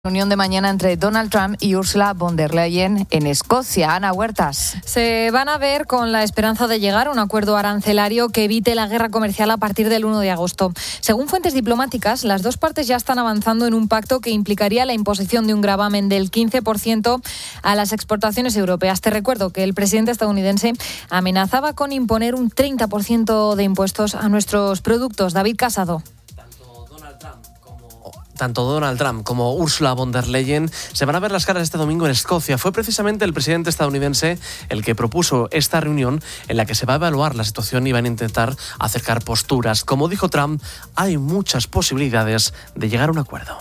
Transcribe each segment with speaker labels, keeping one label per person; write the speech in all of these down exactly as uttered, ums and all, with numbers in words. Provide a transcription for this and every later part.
Speaker 1: Reunión de mañana entre Donald Trump y Ursula von der Leyen en Escocia. Ana Huertas.
Speaker 2: Se van a ver con la esperanza de llegar a un acuerdo arancelario que evite la guerra comercial a partir del uno de agosto. Según fuentes diplomáticas, las dos partes ya están avanzando en un pacto que implicaría la imposición de un gravamen del quince por ciento a las exportaciones europeas. Te recuerdo que el presidente estadounidense amenazaba con imponer un treinta por ciento de impuestos a nuestros productos. David Casado.
Speaker 3: Tanto Donald Trump como Ursula von der Leyen se van a ver las caras este domingo en Escocia. Fue precisamente el presidente estadounidense el que propuso esta reunión en la que se va a evaluar la situación y van a intentar acercar posturas. Como dijo Trump, hay muchas posibilidades de llegar a un acuerdo.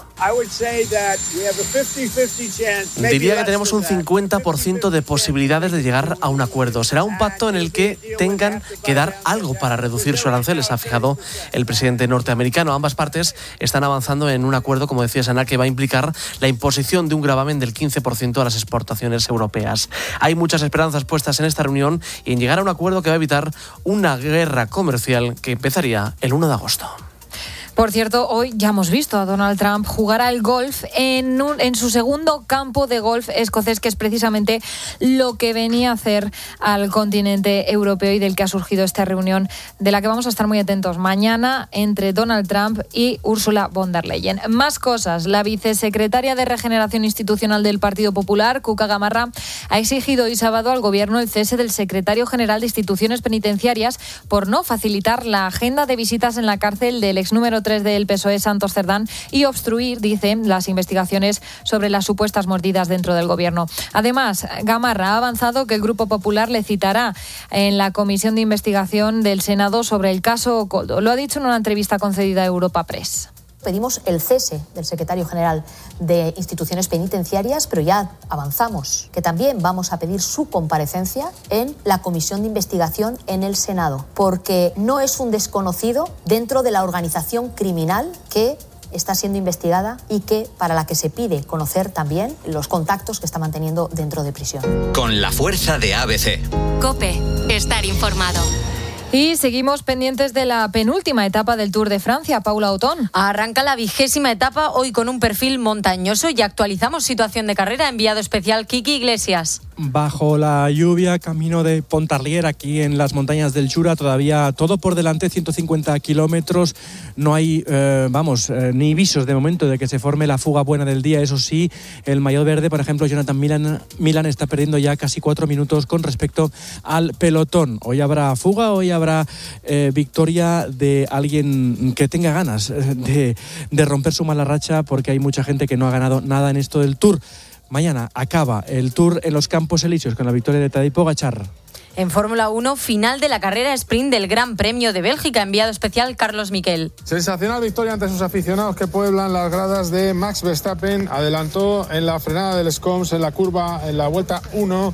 Speaker 3: Diría que tenemos un cincuenta por ciento de posibilidades de llegar a un acuerdo. Será un pacto en el que tengan que dar algo para reducir sus aranceles, ha fijado el presidente norteamericano. Ambas partes están avanzando en un acuerdo, como decía Ana, que va a implicar la imposición de un gravamen del quince por ciento a las exportaciones europeas. Hay muchas esperanzas puestas en esta reunión y en llegar a un acuerdo que va a evitar una guerra comercial que empezaría el uno de agosto.
Speaker 2: Por cierto, hoy ya hemos visto a Donald Trump jugar al golf en, un, en su segundo campo de golf escocés, que es precisamente lo que venía a hacer al continente europeo y del que ha surgido esta reunión, de la que vamos a estar muy atentos mañana entre Donald Trump y Ursula von der Leyen. Más cosas. La vicesecretaria de Regeneración Institucional del Partido Popular, Cuca Gamarra, ha exigido hoy sábado al Gobierno el cese del secretario general de Instituciones Penitenciarias por no facilitar la agenda de visitas en la cárcel del ex número tres del P S O E, Santos Cerdán, y obstruir, dicen, las investigaciones sobre las supuestas mordidas dentro del Gobierno. Además, Gamarra ha avanzado que el Grupo Popular le citará en la comisión de investigación del Senado sobre el caso Koldo. Lo ha dicho en una entrevista concedida a Europa Press.
Speaker 4: Pedimos el cese del secretario general de Instituciones Penitenciarias, pero ya avanzamos que también vamos a pedir su comparecencia en la comisión de investigación en el Senado, porque no es un desconocido dentro de la organización criminal que está siendo investigada y que para la que se pide conocer también los contactos que está manteniendo dentro de prisión.
Speaker 5: Con la fuerza de A B C.
Speaker 6: COPE. Estar informado.
Speaker 2: Y seguimos pendientes de la penúltima etapa del Tour de Francia. Paula Otón.
Speaker 7: Arranca la vigésima etapa hoy con un perfil montañoso y actualizamos situación de carrera. Enviado especial Kiki Iglesias.
Speaker 8: Bajo la lluvia, camino de Pontarlier, aquí en las montañas del Jura, todavía todo por delante, ciento cincuenta kilómetros. No hay, eh, vamos, eh, ni visos de momento de que se forme la fuga buena del día. Eso sí, el maillot verde, por ejemplo, Jonathan Milan, Milan está perdiendo ya casi cuatro minutos con respecto al pelotón. Hoy habrá fuga, hoy habrá eh, victoria de alguien que tenga ganas de, de romper su mala racha, porque hay mucha gente que no ha ganado nada en esto del Tour. Mañana acaba el Tour en los Campos Elíseos con la victoria de Tadej Pogačar.
Speaker 7: En Fórmula uno, final de la carrera sprint del Gran Premio de Bélgica. Enviado especial Carlos Miquel.
Speaker 9: Sensacional victoria ante sus aficionados que pueblan las gradas de Max Verstappen. Adelantó en la frenada del Scoms en la curva, en la vuelta uno,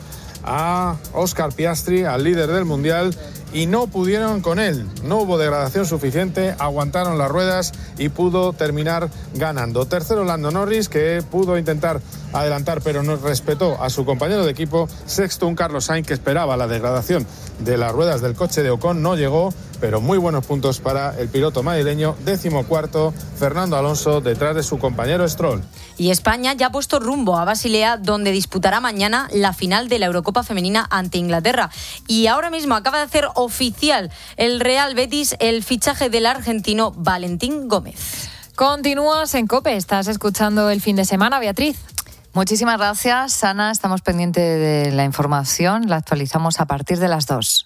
Speaker 9: a Oscar Piastri, al líder del Mundial, y no pudieron con él. No hubo degradación suficiente, aguantaron las ruedas y pudo terminar ganando. Tercero Lando Norris, que pudo intentar adelantar pero no respetó a su compañero de equipo. Sexto un Carlos Sainz que esperaba la degradación de las ruedas del coche de Ocon, no llegó, pero muy buenos puntos para el piloto madrileño. Décimo cuarto Fernando Alonso, detrás de su compañero Stroll.
Speaker 7: Y España ya ha puesto rumbo a Basilea, donde disputará mañana la final de la Eurocopa Femenina ante Inglaterra. Y ahora mismo acaba de hacer oficial el Real Betis el fichaje del argentino Valentín Gómez.
Speaker 2: Continúas en COPE, estás escuchando el fin de semana, Beatriz.
Speaker 1: Muchísimas gracias, Ana. Estamos pendientes de la información. La actualizamos a partir de las dos.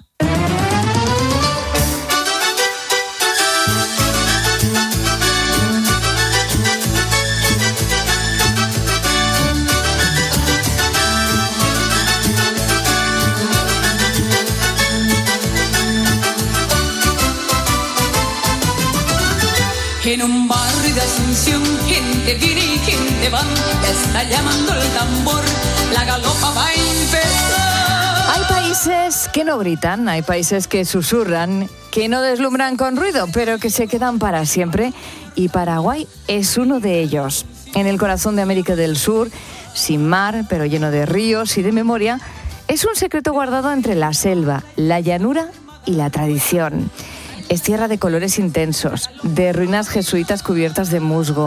Speaker 10: En un barrio de Asunción, gente viene y gente va, ya está llamando el tambor, la galopa va a empezar.
Speaker 1: Hay países que no gritan, hay países que susurran, que no deslumbran con ruido, pero que se quedan para siempre, y Paraguay es uno de ellos. En el corazón de América del Sur, sin mar, pero lleno de ríos y de memoria, es un secreto guardado entre la selva, la llanura y la tradición. Es tierra de colores intensos, de ruinas jesuitas cubiertas de musgo,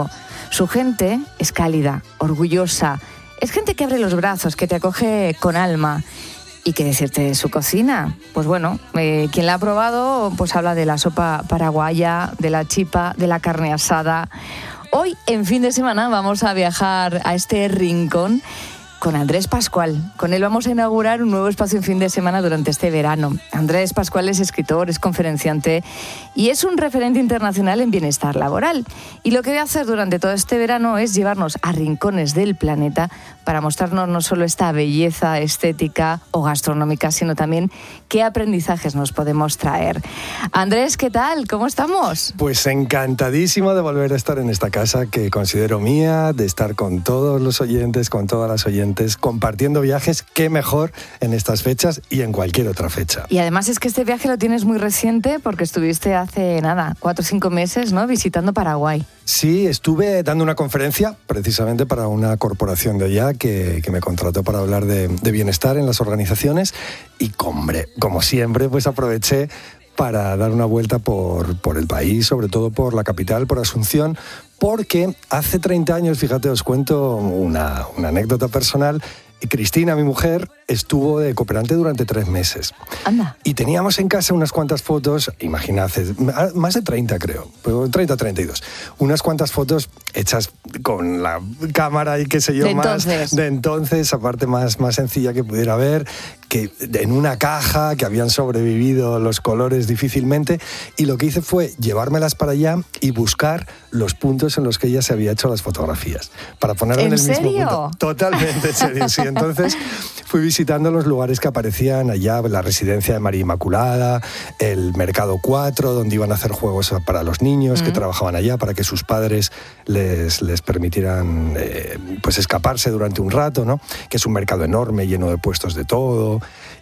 Speaker 1: Su gente es cálida, orgullosa. Es gente que abre los brazos, que te acoge con alma. ¿Y qué decirte de su cocina? Pues bueno, eh, quien la ha probado pues habla de la sopa paraguaya, de la chipa, de la carne asada. Hoy, en fin de semana, vamos a viajar a este rincón con Andrés Pascual. Con él vamos a inaugurar un nuevo espacio en fin de semana durante este verano. Andrés Pascual es escritor, es conferenciante y es un referente internacional en bienestar laboral. Y lo que voy a hacer durante todo este verano es llevarnos a rincones del planeta para mostrarnos no solo esta belleza estética o gastronómica, sino también qué aprendizajes nos podemos traer. Andrés, ¿qué tal? ¿Cómo estamos?
Speaker 11: Pues encantadísimo de volver a estar en esta casa que considero mía, de estar con todos los oyentes, con todas las oyentes, compartiendo viajes, qué mejor en estas fechas y en cualquier otra fecha.
Speaker 1: Y además es que este viaje lo tienes muy reciente porque estuviste hace nada, cuatro o cinco meses, ¿no? Visitando Paraguay.
Speaker 11: Sí, estuve dando una conferencia precisamente para una corporación de allá que, que me contrató para hablar de, de bienestar en las organizaciones y, hombre, como siempre, pues aproveché para dar una vuelta por, por el país, sobre todo por la capital, por Asunción, porque hace treinta años, fíjate, os cuento una, una anécdota personal. Cristina, mi mujer, estuvo de cooperante durante tres meses.
Speaker 1: Anda.
Speaker 11: Y teníamos en casa unas cuantas fotos, imaginad, más de treinta creo, treinta, treinta y dos. Unas cuantas fotos hechas con la cámara y qué sé yo,
Speaker 1: de
Speaker 11: más
Speaker 1: entonces.
Speaker 11: de entonces, aparte más, más sencilla que pudiera haber, que en una caja, que habían sobrevivido los colores difícilmente, y lo que hice fue llevármelas para allá y buscar los puntos en los que ella se había hecho las fotografías, para ponerlo en,
Speaker 1: ¿En
Speaker 11: el
Speaker 1: serio?
Speaker 11: mismo punto. Totalmente en serio, sí. Entonces fui visitando los lugares que aparecían allá, la residencia de María Inmaculada, el Mercado cuatro, donde iban a hacer juegos para los niños mm. que trabajaban allá, para que sus padres les, les permitieran eh, pues escaparse durante un rato, ¿no? Que es un mercado enorme, lleno de puestos de todo.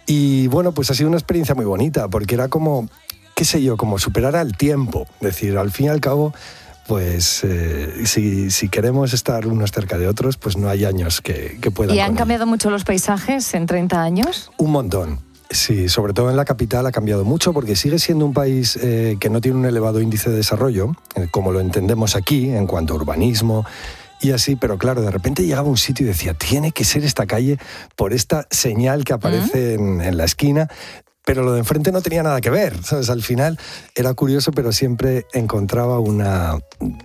Speaker 11: Y bueno, pues ha sido una experiencia muy bonita, porque era como, qué sé yo, como superar al tiempo. Es decir, al fin y al cabo, pues eh, si, si queremos estar unos cerca de otros, pues no hay años que, que puedan.
Speaker 1: ¿Y han
Speaker 11: con
Speaker 1: cambiado ello. mucho los paisajes en treinta años?
Speaker 11: Un montón. Sí, sobre todo en la capital ha cambiado mucho porque sigue siendo un país eh, que no tiene un elevado índice de desarrollo, eh, como lo entendemos aquí, en cuanto a urbanismo y así, pero claro, de repente llegaba a un sitio y decía, tiene que ser esta calle por esta señal que aparece ¿Mm? en, en la esquina. Pero lo de enfrente no tenía nada que ver, ¿sabes? Al final era curioso, pero siempre encontraba una,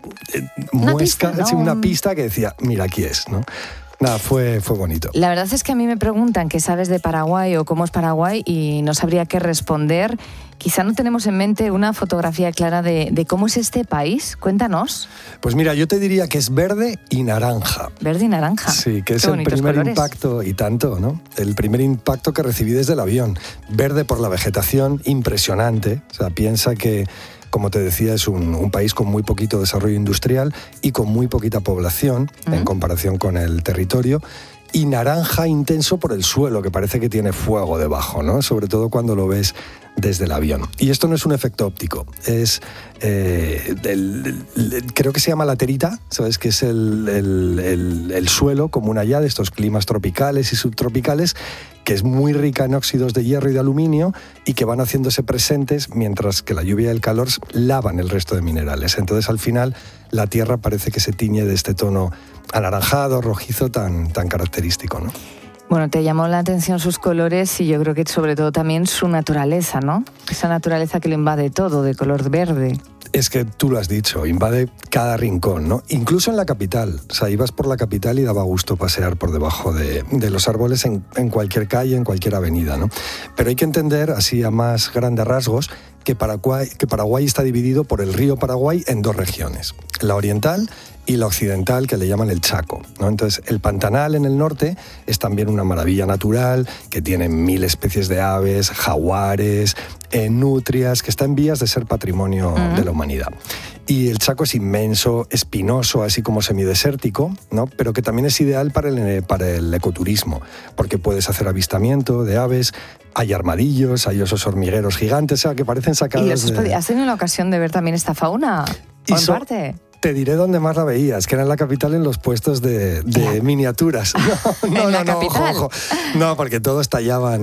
Speaker 1: una
Speaker 11: muesca,
Speaker 1: pista, ¿no?
Speaker 11: una pista que decía, mira, aquí es, ¿no? Nada, fue, fue bonito.
Speaker 1: La verdad es que a mí me preguntan qué sabes de Paraguay o cómo es Paraguay y no sabría qué responder. Quizá no tenemos en mente una fotografía clara de, de cómo es este país. Cuéntanos.
Speaker 11: Pues mira, yo te diría que es verde y naranja.
Speaker 1: Verde y naranja.
Speaker 11: Sí, que es
Speaker 1: qué
Speaker 11: el primer
Speaker 1: colores.
Speaker 11: impacto, y tanto, ¿no? El primer impacto que recibí desde el avión. Verde por la vegetación, impresionante. O sea, piensa que, como te decía, es un, un país con muy poquito desarrollo industrial y con muy poquita población uh-huh. en comparación con el territorio. Y naranja intenso por el suelo, que parece que tiene fuego debajo, ¿no? Sobre todo cuando lo ves desde el avión. Y esto no es un efecto óptico, es, eh, el, el, creo que se llama laterita, ¿sabes? Que es el, el, el, el suelo común allá de estos climas tropicales y subtropicales, que es muy rica en óxidos de hierro y de aluminio y que van haciéndose presentes mientras que la lluvia y el calor lavan el resto de minerales. Entonces, al final, la tierra parece que se tiñe de este tono anaranjado, rojizo, tan, tan característico, ¿no?
Speaker 1: Bueno, te llamó la atención sus colores y yo creo que sobre todo también su naturaleza, ¿no? Esa naturaleza que lo invade todo, de color verde.
Speaker 11: Es que tú lo has dicho, invade cada rincón, ¿no? Incluso en la capital. O sea, ibas por la capital y daba gusto pasear por debajo de, de los árboles en, en cualquier calle, en cualquier avenida, ¿no? Pero hay que entender, así a más grandes rasgos, que Paraguay, que Paraguay está dividido por el río Paraguay en dos regiones. La oriental y la occidental, que le llaman el Chaco, ¿no? Entonces, el Pantanal en el norte es también una maravilla natural que tiene mil especies de aves, jaguares, eh, nutrias, que está en vías de ser patrimonio uh-huh. de la humanidad. Y el Chaco es inmenso, espinoso, así como semidesértico, ¿no? Pero que también es ideal para el, para el ecoturismo, porque puedes hacer avistamiento de aves, hay armadillos, hay osos hormigueros gigantes, o sea, que parecen sacados
Speaker 1: ¿Y los
Speaker 11: de...
Speaker 1: has tenido la ocasión de ver también esta fauna? ¿O en
Speaker 11: so...
Speaker 1: parte?
Speaker 11: Te diré dónde más la veías, que era en la capital, en los puestos de, de miniaturas. No, no,
Speaker 1: ¿En
Speaker 11: no,
Speaker 1: la
Speaker 11: no,
Speaker 1: capital?
Speaker 11: ojo, ojo. No, porque todos tallaban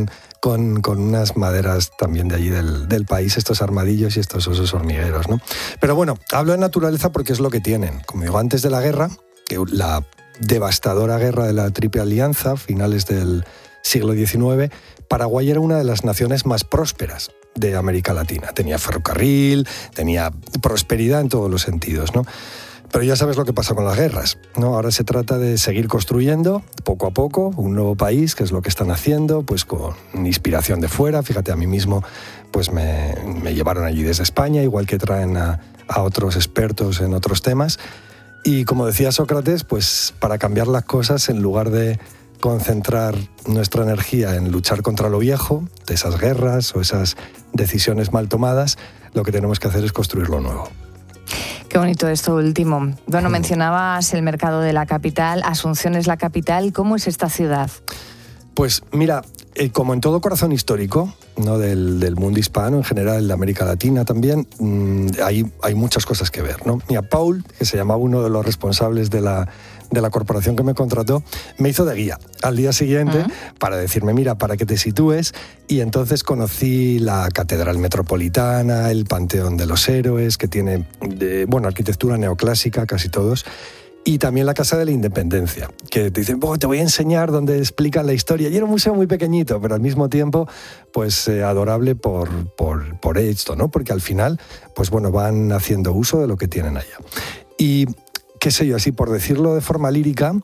Speaker 11: con, con unas maderas también de allí del, del país, estos armadillos y estos osos hormigueros, ¿no? Pero bueno, hablo de naturaleza porque es lo que tienen. Como digo, antes de la guerra, que la devastadora guerra de la Triple Alianza, finales del siglo diecinueve, Paraguay era una de las naciones más prósperas de América Latina. Tenía ferrocarril, tenía prosperidad en todos los sentidos, ¿no? Pero ya sabes lo que pasa con las guerras, ¿no? Ahora se trata de seguir construyendo, poco a poco, un nuevo país, que es lo que están haciendo, pues con inspiración de fuera. Fíjate, a mí mismo pues me, me llevaron allí desde España, igual que traen a, a otros expertos en otros temas. Y como decía Sócrates, pues para cambiar las cosas, en lugar de concentrar nuestra energía en luchar contra lo viejo, de esas guerras o esas decisiones mal tomadas, lo que tenemos que hacer es construir lo nuevo.
Speaker 1: Qué bonito esto último. Bueno, mencionabas el mercado de la capital. Asunción es la capital. ¿Cómo es esta ciudad?
Speaker 11: Pues mira, eh, como en todo corazón histórico, ¿no? del, del mundo hispano, en general de América Latina también, mmm, hay, hay muchas cosas que ver, ¿no? Mira, Paul, que se llamaba uno de los responsables de la, de la corporación que me contrató, me hizo de guía al día siguiente uh-huh. para decirme, mira, para que te sitúes, y entonces conocí la Catedral Metropolitana, el Panteón de los Héroes, que tiene, de, bueno, arquitectura neoclásica, casi todos, y también la Casa de la Independencia, que te dicen, oh, te voy a enseñar donde explican la historia. Y era un museo muy pequeñito, pero al mismo tiempo, pues eh, adorable por, por, por esto, ¿no? Porque al final, pues bueno, van haciendo uso de lo que tienen allá. Y, qué sé yo, así por decirlo de forma lírica,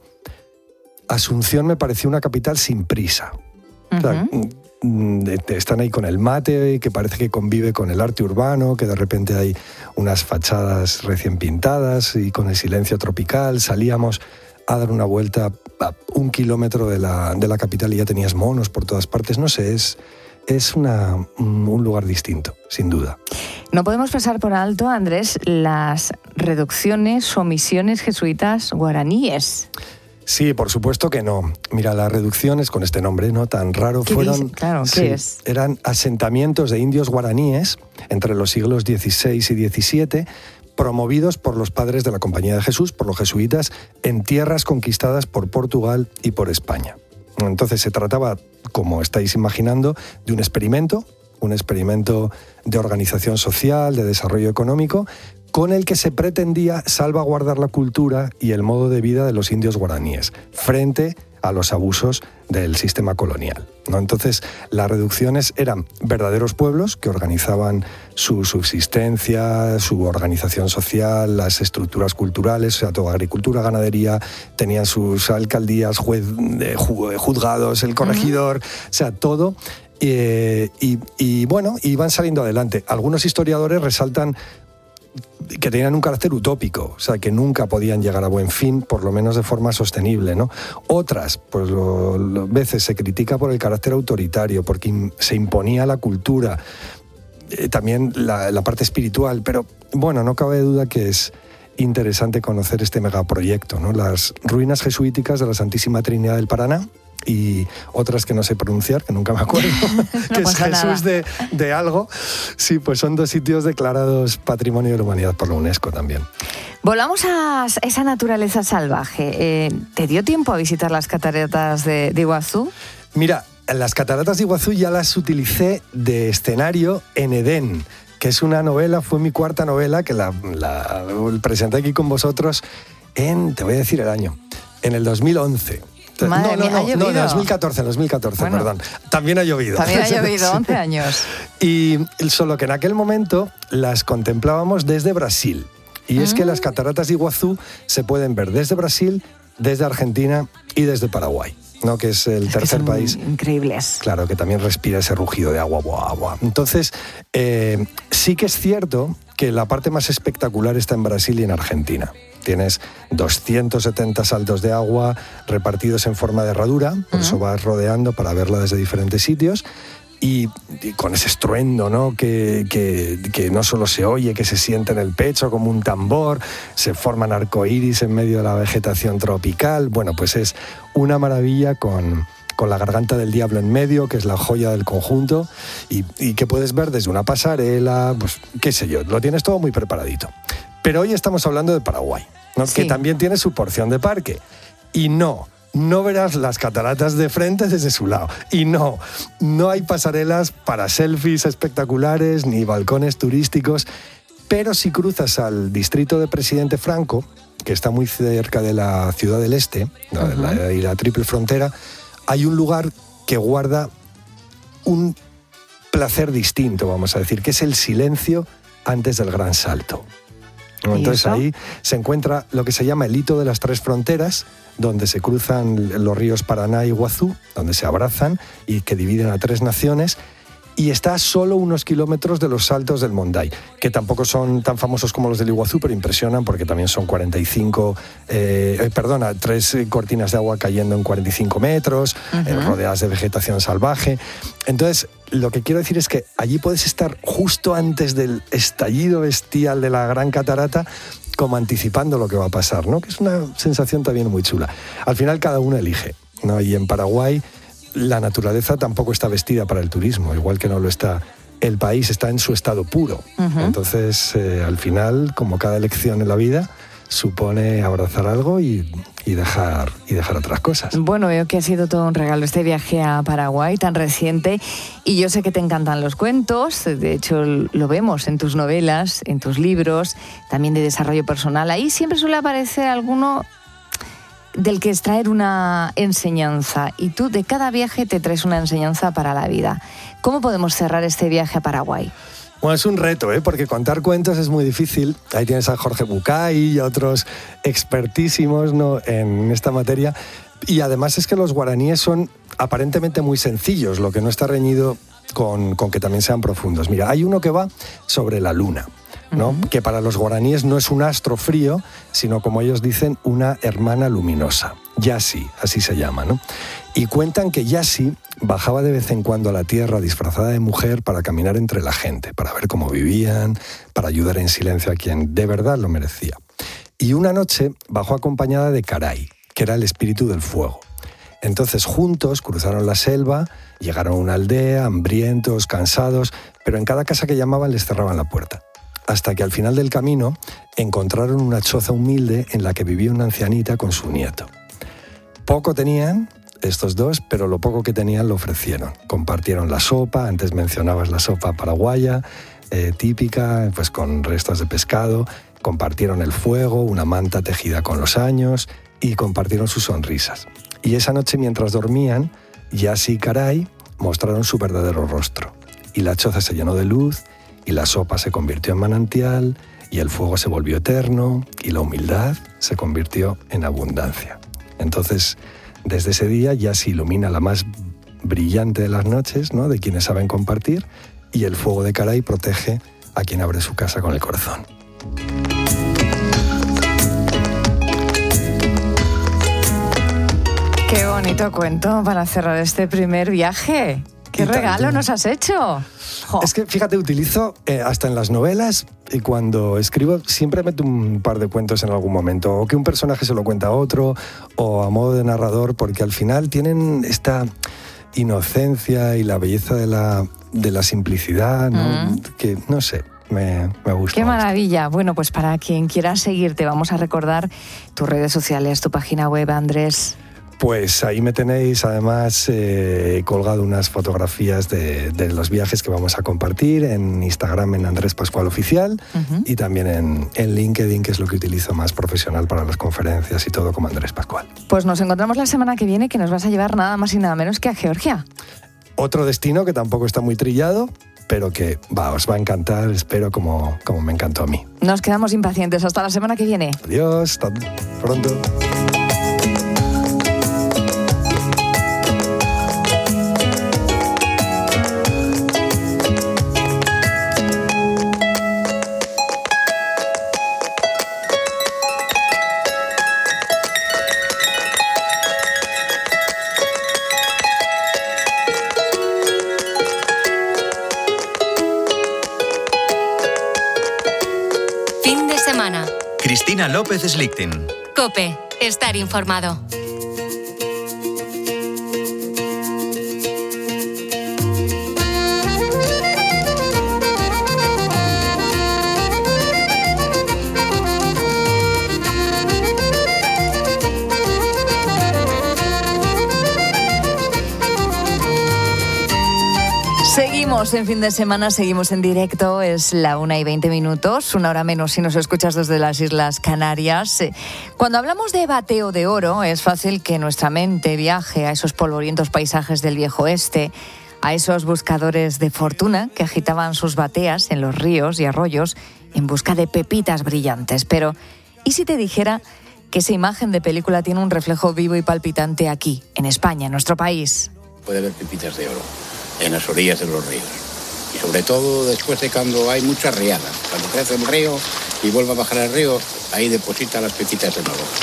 Speaker 11: Asunción me pareció una capital sin prisa. Uh-huh. O sea, están ahí con el mate, que parece que convive con el arte urbano, que de repente hay unas fachadas recién pintadas y con el silencio tropical. Salíamos a dar una vuelta a un kilómetro de la, de la capital y ya tenías monos por todas partes. No sé, es, es una, un lugar distinto, sin duda.
Speaker 1: No podemos pasar por alto, Andrés, las reducciones o misiones jesuitas guaraníes.
Speaker 11: Sí, por supuesto que no. Mira, las reducciones con este nombre, ¿no?, tan raro, fueron,
Speaker 1: claro, ¿qué
Speaker 11: sí,
Speaker 1: es?
Speaker 11: Eran asentamientos de indios guaraníes entre los siglos dieciséis y diecisiete, promovidos por los padres de la Compañía de Jesús, por los jesuitas, en tierras conquistadas por Portugal y por España. Entonces se trataba, como estáis imaginando, de un experimento, un experimento de organización social, de desarrollo económico, con el que se pretendía salvaguardar la cultura y el modo de vida de los indios guaraníes frente a los abusos del sistema colonial, ¿no? Entonces, las reducciones eran verdaderos pueblos que organizaban su subsistencia, su organización social, las estructuras culturales, o sea, toda agricultura, ganadería, tenían sus alcaldías, juez, juzgados, el corregidor, uh-huh. o sea, todo. Eh, y, y bueno, iban saliendo adelante. Algunos historiadores resaltan que tenían un carácter utópico, o sea, que nunca podían llegar a buen fin, por lo menos de forma sostenible, ¿no? Otras, pues lo, lo, veces se critica por el carácter autoritario, porque in, se imponía la cultura, eh, también la, la parte espiritual, pero bueno, no cabe duda que es interesante conocer este megaproyecto, ¿no? Las ruinas jesuíticas de la Santísima Trinidad del Paraná, y otras que no sé pronunciar, que nunca me acuerdo, no que es Jesús de, de algo. Sí, pues son dos sitios declarados Patrimonio de la Humanidad por la UNESCO también.
Speaker 1: Volvamos a esa naturaleza salvaje. Eh, ¿Te dio tiempo a visitar las cataratas de, de Iguazú?
Speaker 11: Mira, las cataratas de Iguazú ya las utilicé de escenario en Edén, que es una novela, fue mi cuarta novela, que la, la presenté aquí con vosotros en, te voy a decir el año, en el dos mil once.
Speaker 1: Madre
Speaker 11: no, no,
Speaker 1: mía,
Speaker 11: no, no, dos mil catorce, dos mil catorce,
Speaker 1: bueno,
Speaker 11: perdón. También ha llovido.
Speaker 1: También ha llovido, once años.
Speaker 11: Y solo que en aquel momento las contemplábamos desde Brasil. Y es mm. que las cataratas de Iguazú se pueden ver desde Brasil, desde Argentina y desde Paraguay, ¿no? Que es el
Speaker 1: es
Speaker 11: tercer
Speaker 1: que son
Speaker 11: país.
Speaker 1: Increíbles.
Speaker 11: Claro, que también respira ese rugido de agua, agua, agua. Entonces, eh, sí que es cierto que la parte más espectacular está en Brasil y en Argentina. Tienes doscientos setenta saltos de agua repartidos en forma de herradura, por uh-huh. eso vas rodeando para verla desde diferentes sitios. Y, y con ese estruendo, ¿no? Que, que, que no solo se oye, que se siente en el pecho como un tambor, se forman arcoíris en medio de la vegetación tropical. Bueno, pues es una maravilla con, con la garganta del diablo en medio, que es la joya del conjunto, y, y que puedes ver desde una pasarela, pues qué sé yo, lo tienes todo muy preparadito. Pero hoy estamos hablando de Paraguay, ¿no? Sí. Que también tiene su porción de parque. Y no, no verás las cataratas de frente desde su lado. Y no, no hay pasarelas para selfies espectaculares ni balcones turísticos, pero si cruzas al distrito de Presidente Franco, que está muy cerca de la Ciudad del Este, uh-huh. la, y la triple frontera, hay un lugar que guarda un placer distinto, vamos a decir, que es el silencio antes del gran salto. Entonces ahí se encuentra lo que se llama el hito de las tres fronteras, donde se cruzan los ríos Paraná y Iguazú, donde se abrazan y que dividen a tres naciones, y está a solo unos kilómetros de los saltos del Mondai, que tampoco son tan famosos como los del Iguazú, pero impresionan porque también son cuarenta y cinco, eh, perdona, tres cortinas de agua cayendo en cuarenta y cinco metros, uh-huh. eh, rodeadas de vegetación salvaje. Entonces, lo que quiero decir es que allí puedes estar justo antes del estallido bestial de la Gran Catarata, como anticipando lo que va a pasar, ¿no? Que es una sensación también muy chula. Al final cada uno elige, ¿no? Y en Paraguay la naturaleza tampoco está vestida para el turismo, igual que no lo está el país, está en su estado puro. Uh-huh. Entonces, eh, al final, como cada elección en la vida, supone abrazar algo y, y, dejar, y dejar otras cosas.
Speaker 1: Bueno, veo que ha sido todo un regalo este viaje a Paraguay tan reciente, y yo sé que te encantan los cuentos, de hecho lo vemos en tus novelas, en tus libros, también de desarrollo personal. Ahí siempre suele aparecer alguno del que extraer una enseñanza, y tú de cada viaje te traes una enseñanza para la vida. ¿Cómo podemos cerrar este viaje a Paraguay?
Speaker 11: Bueno, es un reto, ¿eh? Porque contar cuentos es muy difícil. Ahí tienes a Jorge Bucay y otros expertísimos, ¿no?, en esta materia. Y además es que los guaraníes son aparentemente muy sencillos, lo que no está reñido con, con que también sean profundos. Mira, hay uno que va sobre la luna, ¿no? Uh-huh. Que para los guaraníes no es un astro frío, sino, como ellos dicen, una hermana luminosa. Yasi, así se llama, ¿no? Y cuentan que Yasi bajaba de vez en cuando a la tierra disfrazada de mujer para caminar entre la gente, para ver cómo vivían, para ayudar en silencio a quien de verdad lo merecía. Y una noche bajó acompañada de Caray, que era el espíritu del fuego. Entonces juntos cruzaron la selva, llegaron a una aldea, hambrientos, cansados, pero en cada casa que llamaban les cerraban la puerta. Hasta que al final del camino encontraron una choza humilde en la que vivía una ancianita con su nieto. Poco tenían estos dos, pero lo poco que tenían lo ofrecieron. Compartieron la sopa, antes mencionabas la sopa paraguaya, eh, típica, pues con restos de pescado. Compartieron el fuego, una manta tejida con los años, y compartieron sus sonrisas. Y esa noche, mientras dormían, Yasi y Caray mostraron su verdadero rostro. Y la choza se llenó de luz, y la sopa se convirtió en manantial, y el fuego se volvió eterno, y la humildad se convirtió en abundancia. Entonces, desde ese día ya se ilumina la más brillante de las noches, ¿no?, de quienes saben compartir, y el fuego de Caray protege a quien abre su casa con el corazón.
Speaker 1: Qué bonito cuento para cerrar este primer viaje. ¡Qué regalo nos has hecho! Jo.
Speaker 11: Es que, fíjate, utilizo eh, hasta en las novelas, y cuando escribo siempre meto un par de cuentos en algún momento, o que un personaje se lo cuenta a otro, o a modo de narrador, porque al final tienen esta inocencia y la belleza de la, de la simplicidad, ¿no? Mm. Que, no sé, me, me gusta.
Speaker 1: ¡Qué maravilla! Bueno, pues para quien quiera seguirte, vamos a recordar tus redes sociales, tu página web, Andrés.
Speaker 11: Pues ahí me tenéis, además he eh, colgado unas fotografías de, de los viajes que vamos a compartir en Instagram, en Andrés Pascual Oficial, uh-huh. y también en, en LinkedIn, que es lo que utilizo más profesional para las conferencias y todo, como Andrés Pascual.
Speaker 1: Pues nos encontramos la semana que viene, que nos vas a llevar nada más y nada menos que a Georgia.
Speaker 11: Otro destino que tampoco está muy trillado, pero que va, os va a encantar, espero, como, como me encantó a mí.
Speaker 1: Nos quedamos impacientes. Hasta la semana que viene.
Speaker 11: Adiós, hasta pronto.
Speaker 5: Cristina López Slichting.
Speaker 6: COPE. Estar informado.
Speaker 1: Estamos en fin de semana, seguimos en directo, es la una y veinte minutos, una hora menos si nos escuchas desde las Islas Canarias. Cuando hablamos de bateo de oro, es fácil que nuestra mente viaje a esos polvorientos paisajes del viejo oeste, a esos buscadores de fortuna que agitaban sus bateas en los ríos y arroyos en busca de pepitas brillantes. Pero, ¿y si te dijera que esa imagen de película tiene un reflejo vivo y palpitante aquí, en España, en nuestro país?
Speaker 12: Puede haber pepitas de oro en las orillas de los ríos. Y sobre todo después de cuando hay muchas riadas. Cuando crece el río y vuelve a bajar el río, ahí deposita las pepitas de oro.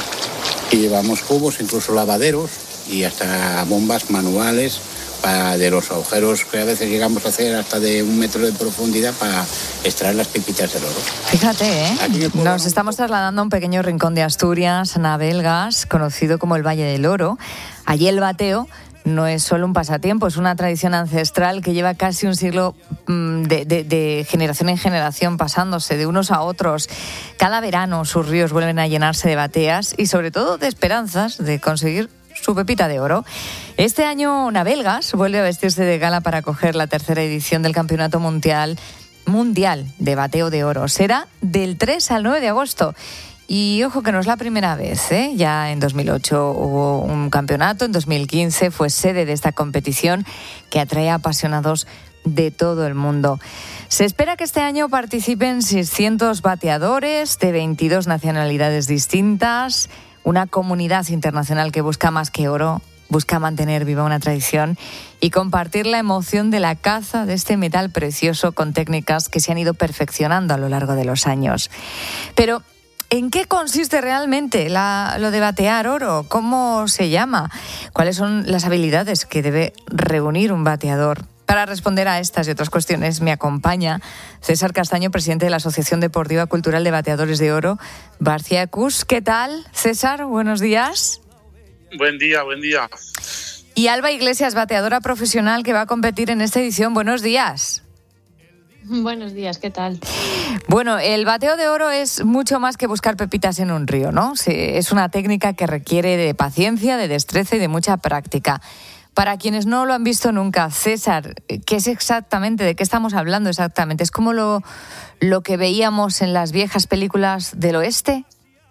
Speaker 12: Y llevamos cubos, incluso lavaderos y hasta bombas manuales para de los agujeros que a veces llegamos a hacer hasta de un metro de profundidad para extraer las pepitas del oro.
Speaker 1: Fíjate, ¿eh? Nos estamos trasladando a un pequeño rincón de Asturias, Navelgas, conocido como el Valle del Oro. Allí el bateo no es solo un pasatiempo, es una tradición ancestral que lleva casi un siglo de, de, de generación en generación pasándose de unos a otros. Cada verano sus ríos vuelven a llenarse de bateas y sobre todo de esperanzas de conseguir su pepita de oro. Este año Navelgas vuelve a vestirse de gala para acoger la tercera edición del Campeonato Mundial, Mundial de Bateo de Oro. Será del tres al nueve de agosto. Y ojo que no es la primera vez, ¿eh? Ya en dos mil ocho hubo un campeonato, en dos mil quince fue sede de esta competición que atrae a apasionados de todo el mundo. Se espera que este año participen seiscientos bateadores de veintidós nacionalidades distintas, una comunidad internacional que busca más que oro, busca mantener viva una tradición y compartir la emoción de la caza de este metal precioso con técnicas que se han ido perfeccionando a lo largo de los años. Pero ¿en qué consiste realmente la, lo de batear oro? ¿Cómo se llama? ¿Cuáles son las habilidades que debe reunir un bateador? Para responder a estas y otras cuestiones me acompaña César Castaño, presidente de la Asociación Deportiva Cultural de Bateadores de Oro, Barciacus. ¿Qué tal, César? Buenos días.
Speaker 13: Buen día, buen día.
Speaker 1: Y Alba Iglesias, bateadora profesional que va a competir en esta edición. Buenos días.
Speaker 14: Buenos días, ¿qué tal?
Speaker 1: Bueno, el bateo de oro es mucho más que buscar pepitas en un río, ¿no? Sí, es una técnica que requiere de paciencia, de destreza y de mucha práctica. Para quienes no lo han visto nunca, César, ¿qué es exactamente? ¿De qué estamos hablando exactamente? ¿Es como lo, lo que veíamos en las viejas películas del oeste?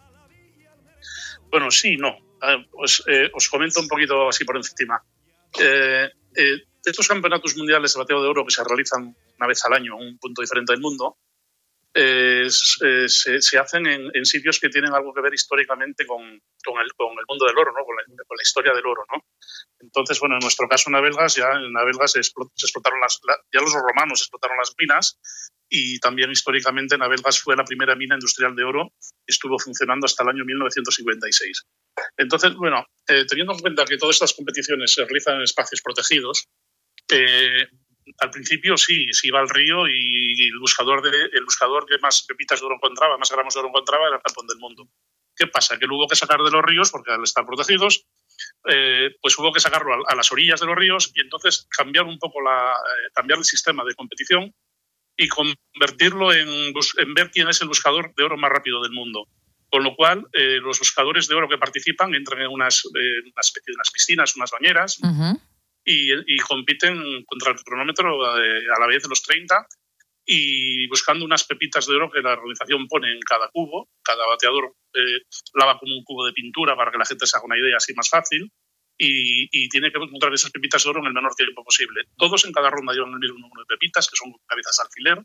Speaker 13: Bueno, sí, no. Eh, pues, eh, os comento un poquito así por encima. Eh, eh, estos campeonatos mundiales de bateo de oro que se realizan una vez al año en un punto diferente del mundo, eh, eh, se, se hacen en, en sitios que tienen algo que ver históricamente con, con, el, con el mundo del oro, ¿no? Con la, con la historia del oro, ¿no? Entonces, bueno, en nuestro caso en Navelgas, ya en Navelgas se, explot, se explotaron las, la, ya los romanos explotaron las minas y también históricamente Navelgas fue la primera mina industrial de oro y estuvo funcionando hasta el año mil novecientos cincuenta y seis. Entonces, bueno, eh, teniendo en cuenta que todas estas competiciones se realizan en espacios protegidos, eh, al principio sí, se iba al río y el buscador, de, el buscador que más pepitas de oro encontraba, más gramos de oro encontraba, era el campeón del mundo. ¿Qué pasa? Que lo hubo que sacar de los ríos, porque al estar protegidos, eh, pues hubo que sacarlo a, a las orillas de los ríos y entonces cambiar un poco la, eh, cambiar el sistema de competición y convertirlo en, en ver quién es el buscador de oro más rápido del mundo. Con lo cual, eh, los buscadores de oro que participan entran en unas, eh, una especie de unas piscinas, unas bañeras, uh-huh. y, y compiten contra el cronómetro eh, a la vez de los treinta y buscando unas pepitas de oro que la organización pone en cada cubo. Cada bateador eh, lava como un cubo de pintura para que la gente se haga una idea así más fácil y, y tiene que encontrar esas pepitas de oro en el menor tiempo posible. Todos en cada ronda llevan el mismo número de pepitas, que son cabezas de alfiler,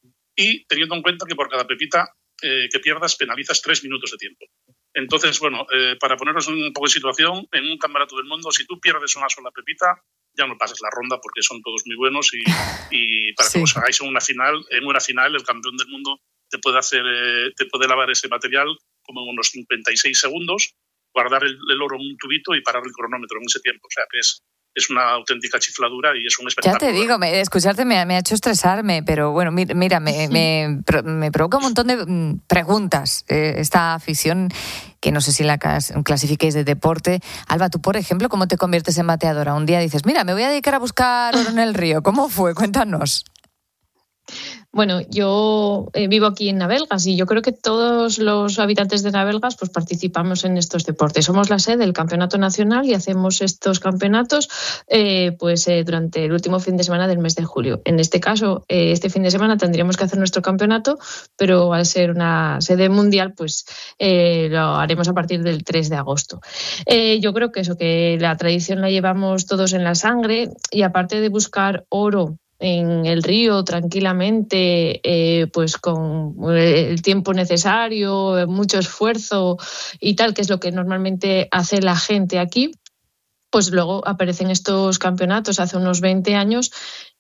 Speaker 13: y teniendo en cuenta que por cada pepita eh, que pierdas penalizas tres minutos de tiempo. Entonces, bueno, eh, para ponernos un poco en situación, en un campeonato del mundo, si tú pierdes una sola pepita, ya no pasas la ronda porque son todos muy buenos y, y para sí. que os hagáis en una final, en una final el campeón del mundo te puede hacer, eh, te puede lavar ese material como en unos cincuenta y seis segundos, guardar el, el oro en un tubito y parar el cronómetro en ese tiempo. O sea que es, es una auténtica chifladura y es un espectáculo.
Speaker 1: Ya te digo, me, escucharte me, me ha hecho estresarme, pero bueno, mira, mira me, me, me provoca un montón de mm, preguntas eh, esta afición que no sé si la clasifiquéis de deporte. Alba, tú, por ejemplo, ¿cómo te conviertes en bateadora? Un día dices, mira, me voy a dedicar a buscar oro en el río. ¿Cómo fue? Cuéntanos.
Speaker 14: Bueno, yo eh, vivo aquí en Navelgas y yo creo que todos los habitantes de Navelgas pues participamos en estos deportes. Somos la sede del campeonato nacional y hacemos estos campeonatos eh, pues eh, durante el último fin de semana del mes de julio. En este caso, eh, este fin de semana tendríamos que hacer nuestro campeonato, pero al ser una sede mundial, pues eh, lo haremos a partir del tres de agosto. Eh, yo creo que eso, que la tradición la llevamos todos en la sangre y aparte de buscar oro en el río tranquilamente, eh, pues con el tiempo necesario, mucho esfuerzo y tal, que es lo que normalmente hace la gente aquí, pues luego aparecen estos campeonatos hace unos veinte años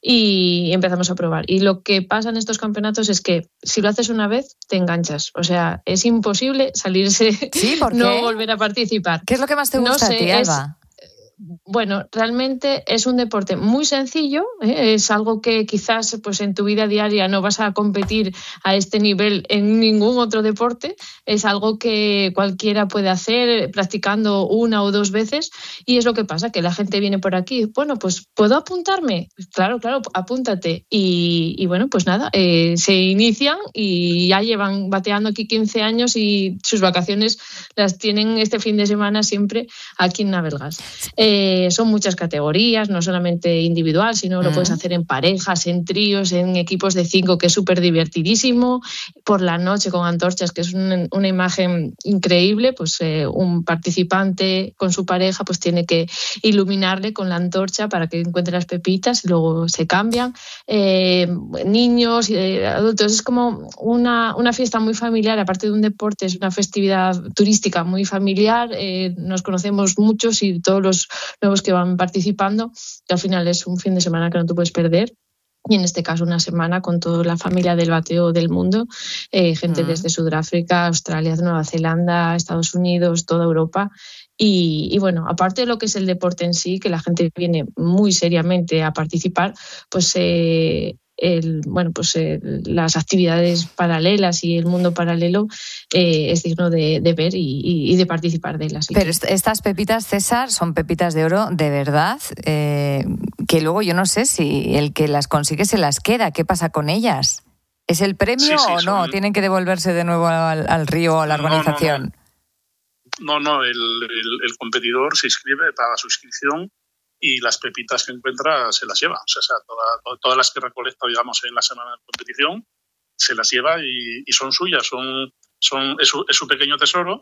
Speaker 14: y empezamos a probar. Y lo que pasa en estos campeonatos es que si lo haces una vez, te enganchas. O sea, es imposible salirse,
Speaker 1: ¿Sí? ¿Por qué?
Speaker 14: No volver a participar.
Speaker 1: ¿Qué es lo que más te gusta
Speaker 14: no sé,
Speaker 1: a ti, Alba?
Speaker 14: Es, Bueno, realmente es un deporte muy sencillo, ¿eh? Es algo que quizás pues en tu vida diaria no vas a competir a este nivel en ningún otro deporte, es algo que cualquiera puede hacer practicando una o dos veces y es lo que pasa, que la gente viene por aquí, bueno, pues ¿puedo apuntarme? Claro, claro, apúntate y, y bueno, pues nada, eh, se inician y ya llevan bateando aquí quince años y sus vacaciones las tienen este fin de semana siempre aquí en Navelgas. Eh, son muchas categorías, no solamente individual, sino lo puedes hacer en parejas, en tríos, en equipos de cinco, que es súper divertidísimo. Por la noche con antorchas, que es un, una imagen increíble, pues eh, un participante con su pareja pues tiene que iluminarle con la antorcha para que encuentre las pepitas y luego se cambian. Eh, niños y eh, adultos, es como una, una fiesta muy familiar, aparte de un deporte, es una festividad turística muy familiar, eh, nos conocemos muchos y todos los nuevos que van participando, que al final es un fin de semana que no te puedes perder. Y en este caso una semana con toda la familia del bateo del mundo, eh, gente uh-huh. desde Sudáfrica, Australia, Nueva Zelanda, Estados Unidos, toda Europa. Y, y bueno, aparte de lo que es el deporte en sí, que la gente viene muy seriamente a participar, pues eh, el, bueno, pues eh, las actividades paralelas y el mundo paralelo eh, es digno de, de ver y, y de participar de ellas.
Speaker 1: Pero que... estas pepitas, César, son pepitas de oro de verdad, eh, que luego yo no sé si el que las consigue se las queda. ¿Qué pasa con ellas? ¿Es el premio sí, sí, o no? Son... ¿Tienen que devolverse de nuevo al, al río o a la organización?
Speaker 13: No, no, no. no el, el, el competidor se inscribe, paga su inscripción y las pepitas que encuentra se las lleva. O sea, toda, todas las que recolecta, digamos, en la semana de competición, se las lleva y, y son suyas, son, son, es, su, es su pequeño tesoro.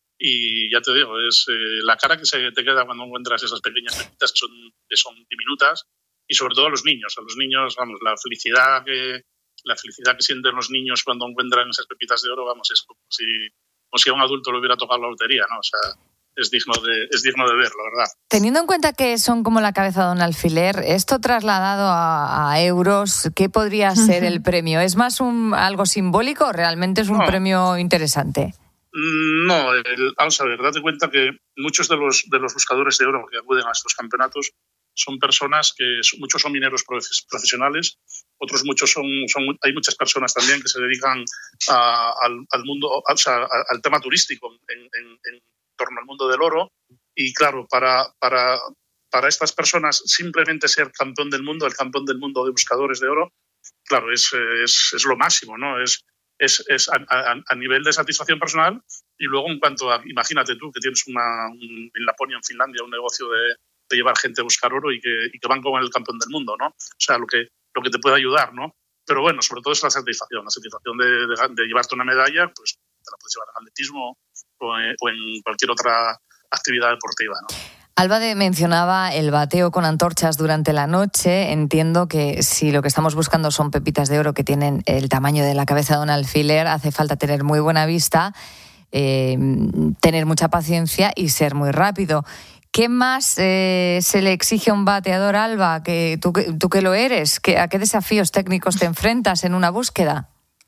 Speaker 13: Y ya te digo, es eh, la cara que se te queda cuando encuentras esas pequeñas pepitas que son, que son diminutas, y sobre todo a los niños. A los niños, vamos, la felicidad que, la felicidad que sienten los niños cuando encuentran esas pepitas de oro, vamos, es como si, como si a un adulto le hubiera tocado la lotería, ¿no? O sea, es digno de, es digno de verlo, ¿verdad?
Speaker 1: Teniendo en cuenta que son como la cabeza de un alfiler, esto trasladado a, a euros, ¿qué podría ser el premio? ¿Es más un algo simbólico o realmente es un no. premio interesante?
Speaker 13: No, el, vamos a ver, date cuenta que muchos de los, de los buscadores de oro que acuden a estos campeonatos son personas que, muchos son mineros profesionales, otros muchos son, son hay muchas personas también que se dedican a, al, al mundo, o sea, al tema turístico en, en, en torno al mundo del oro, y claro, para, para, para estas personas simplemente ser campeón del mundo, el campeón del mundo de buscadores de oro, claro, es, es, es lo máximo, ¿no? Es, es, es a, a, a nivel de satisfacción personal, y luego en cuanto a, imagínate tú que tienes una, un, en Laponia, en Finlandia, un negocio de, de llevar gente a buscar oro y que, y que van con el campeón del mundo, ¿no? O sea, lo que, lo que te puede ayudar, ¿no? Pero bueno, sobre todo es la satisfacción, la satisfacción de, de, de llevarte una medalla, pues te la puedes llevar en atletismo o en, o en cualquier otra actividad deportiva, ¿no?
Speaker 1: Alba de mencionaba el bateo con antorchas durante la noche. Entiendo que si lo que estamos buscando son pepitas de oro que tienen el tamaño de la cabeza de un alfiler, hace falta tener muy buena vista, eh, tener mucha paciencia y ser muy rápido. ¿Qué más eh, se le exige a un bateador, Alba? Que tú, tú que lo eres, ¿qué, ¿a qué desafíos técnicos te enfrentas en una búsqueda?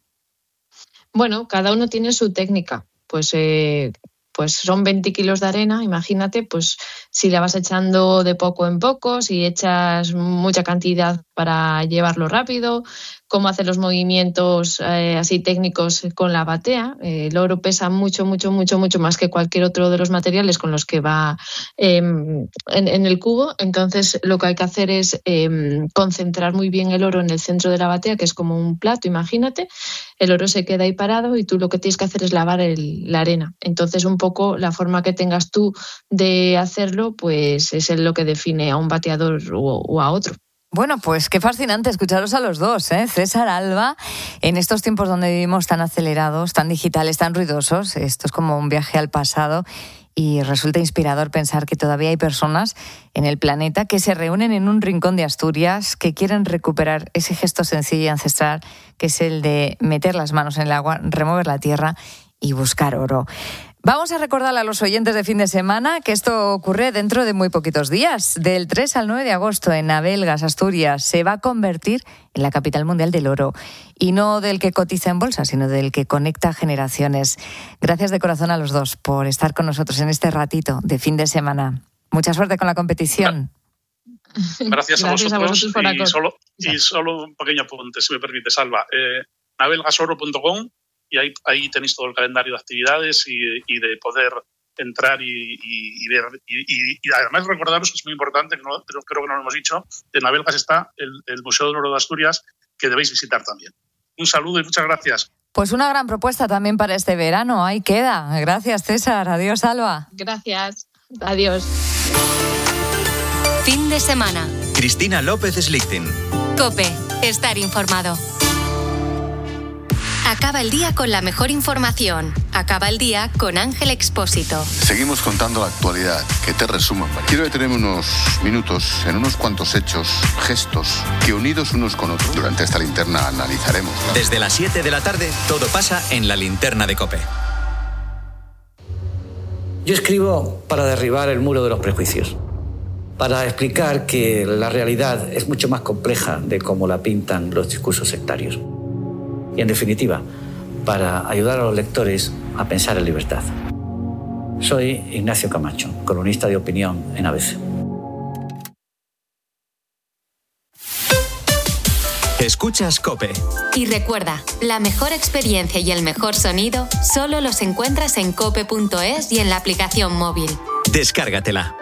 Speaker 14: Bueno, cada uno tiene su técnica. Pues, eh, pues son veinte kilos de arena, imagínate, pues si la vas echando de poco en poco, si echas mucha cantidad para llevarlo rápido, cómo hacer los movimientos eh, así técnicos con la batea. Eh, el oro pesa mucho, mucho, mucho, mucho más que cualquier otro de los materiales con los que va eh, en, en el cubo. Entonces lo que hay que hacer es eh, concentrar muy bien el oro en el centro de la batea, que es como un plato, imagínate. El oro se queda ahí parado y tú lo que tienes que hacer es lavar el, la arena. Entonces un poco la forma que tengas tú de hacerlo pues es lo que define a un bateador o, o a otro.
Speaker 1: Bueno, pues qué fascinante escucharos a los dos, ¿eh? César, Alba, en estos tiempos donde vivimos tan acelerados, tan digitales, tan ruidosos, esto es como un viaje al pasado y resulta inspirador pensar que todavía hay personas en el planeta que se reúnen en un rincón de Asturias, que quieren recuperar ese gesto sencillo y ancestral que es el de meter las manos en el agua, remover la tierra y buscar oro. Vamos a recordarle a los oyentes de fin de semana que esto ocurre dentro de muy poquitos días. Del tres al nueve de agosto en Abelgas, Asturias, se va a convertir en la capital mundial del oro. Y no del que cotiza en bolsa, sino del que conecta generaciones. Gracias de corazón a los dos por estar con nosotros en este ratito de fin de semana. Mucha suerte con la competición.
Speaker 13: Gracias, a
Speaker 14: Gracias
Speaker 13: vosotros.
Speaker 14: a vosotros por
Speaker 13: y, solo, y solo un pequeño apunte, si me permite, Salva. Eh, abelgasoro punto com y ahí, ahí tenéis todo el calendario de actividades y, y de poder entrar y, y, y ver. Y, y, y además recordaros que es muy importante, que no, creo, creo que no lo hemos dicho, en Abelgas está el, el Museo del Oro de Asturias, que debéis visitar también. Un saludo y muchas gracias.
Speaker 1: Pues una gran propuesta también para este verano. Ahí queda. Gracias, César. Adiós, Alba.
Speaker 14: Gracias. Adiós.
Speaker 6: Fin de semana.
Speaker 5: Cristina López Slichting.
Speaker 6: COPE. Estar informado. Acaba el día con la mejor información. Acaba el día con Ángel Expósito.
Speaker 15: Seguimos contando la actualidad, que te resuman. Quiero detenerme unos minutos en unos cuantos hechos, gestos, que unidos unos con otros, durante esta linterna analizaremos.
Speaker 5: Desde las siete de la tarde, todo pasa en la linterna de COPE.
Speaker 16: Yo escribo para derribar el muro de los prejuicios, para explicar que la realidad es mucho más compleja de cómo la pintan los discursos sectarios. Y, en definitiva, para ayudar a los lectores a pensar en libertad. Soy Ignacio Camacho, columnista de opinión en A B C.
Speaker 5: Escuchas COPE.
Speaker 6: Y recuerda, la mejor experiencia y el mejor sonido solo los encuentras en cope punto es y en la aplicación móvil.
Speaker 5: Descárgatela.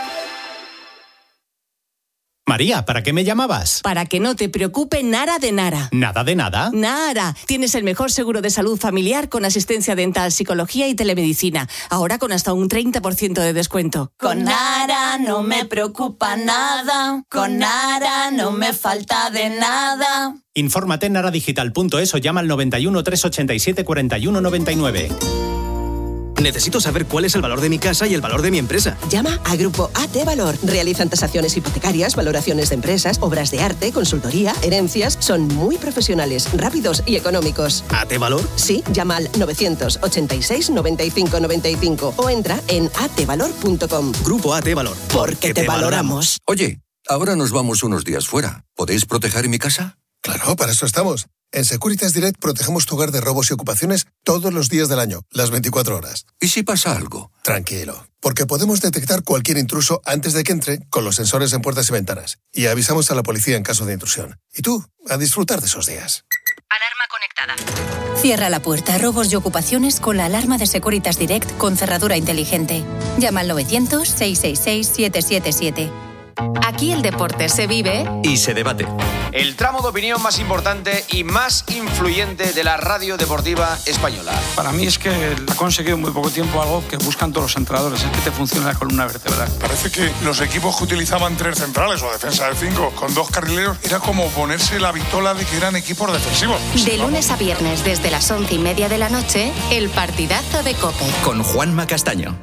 Speaker 17: María, ¿para qué me llamabas?
Speaker 18: Para que no te preocupe nada de nada.
Speaker 17: ¿Nada de nada?
Speaker 18: Nada. Tienes el mejor seguro de salud familiar con asistencia dental, psicología y telemedicina. Ahora con hasta un treinta por ciento de descuento.
Speaker 19: Con Nara no me preocupa nada. Con Nara no me falta de nada.
Speaker 17: Infórmate en naradigital punto es o llama al noventa y uno, trescientos ochenta y siete, cuarenta y uno noventa y nueve.
Speaker 20: Necesito saber cuál es el valor de mi casa y el valor de mi empresa.
Speaker 21: Llama a Grupo A T Valor. Realizan tasaciones hipotecarias, valoraciones de empresas, obras de arte, consultoría, herencias. Son muy profesionales, rápidos y económicos.
Speaker 20: ¿A T Valor?
Speaker 21: Sí, llama al novecientos ochenta y seis, noventa y cinco noventa y cinco o entra en a t valor punto com.
Speaker 20: Grupo A T Valor.
Speaker 21: Porque te valoramos.
Speaker 22: Oye, ahora nos vamos unos días fuera. ¿Podéis proteger mi casa?
Speaker 23: Claro, para eso estamos. En Securitas Direct protegemos tu hogar de robos y ocupaciones todos los días del año, las veinticuatro horas.
Speaker 22: ¿Y si pasa algo?
Speaker 23: Tranquilo, porque podemos detectar cualquier intruso antes de que entre con los sensores en puertas y ventanas. Y avisamos a la policía en caso de intrusión. Y tú, a disfrutar de esos días.
Speaker 24: Alarma conectada. Cierra la puerta a robos y ocupaciones con la alarma de Securitas Direct con cerradura inteligente. Llama al novecientos, seiscientos sesenta y seis, setecientos setenta y siete.
Speaker 6: Aquí el deporte se vive
Speaker 5: y se debate.
Speaker 25: El tramo de opinión más importante y más influyente de la radio deportiva española.
Speaker 26: Para mí es que ha conseguido en muy poco tiempo algo que buscan todos los entrenadores, es que te funcione la columna vertebral.
Speaker 9: Parece que los equipos que utilizaban tres centrales o defensa de cinco con dos carrileros era como ponerse la vitola de que eran equipos defensivos.
Speaker 6: De lunes a viernes desde las once y media de la noche, el partidazo de COPE.
Speaker 5: Con Juanma Castaño.